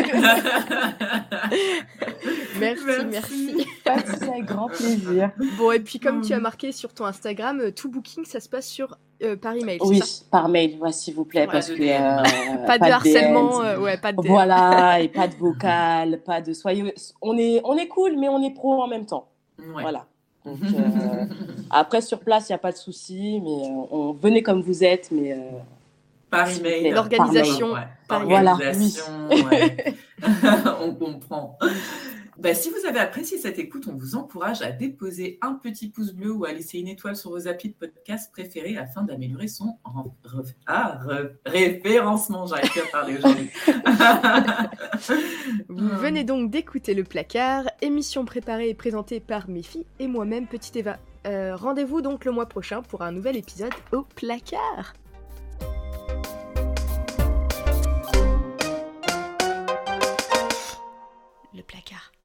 Speaker 1: Merci, merci, merci.
Speaker 4: Pas de souci, avec grand plaisir.
Speaker 1: Bon, et puis comme tu as marqué sur ton Instagram, euh, tout booking, ça se passe sur euh, par email,
Speaker 4: Oui,
Speaker 1: c'est ça?
Speaker 4: par mail, ouais, s'il vous plaît,
Speaker 1: Ouais,
Speaker 4: parce
Speaker 3: de
Speaker 4: que
Speaker 3: D M.
Speaker 4: euh,
Speaker 1: Pas de
Speaker 4: D M.
Speaker 1: harcèlement, euh, ouais, pas de D M.
Speaker 4: Voilà, et pas de vocal, pas de soyez. On est, on est cool, mais on est pro en même temps.
Speaker 3: Ouais.
Speaker 4: Voilà. Donc, euh, après, sur place, il n'y a pas de souci, mais euh, on venez comme vous êtes, mais euh,
Speaker 3: Par
Speaker 4: s'il vous
Speaker 3: email.
Speaker 4: plaît,
Speaker 1: L'organisation,
Speaker 3: Ouais.
Speaker 1: par
Speaker 4: Voilà,
Speaker 3: Organisation, ouais. On comprend. Bah, si vous avez apprécié cette écoute, on vous encourage à déposer un petit pouce bleu ou à laisser une étoile sur vos applis de podcast préférés afin d'améliorer son re- re- ah, re- référencement. J'arrive plus à parler aujourd'hui.
Speaker 1: Vous venez donc d'écouter Le Placard, émission préparée et présentée par mes filles et moi-même, Petite Eva. Euh, rendez-vous donc le mois prochain pour un nouvel épisode au Placard. Le Placard.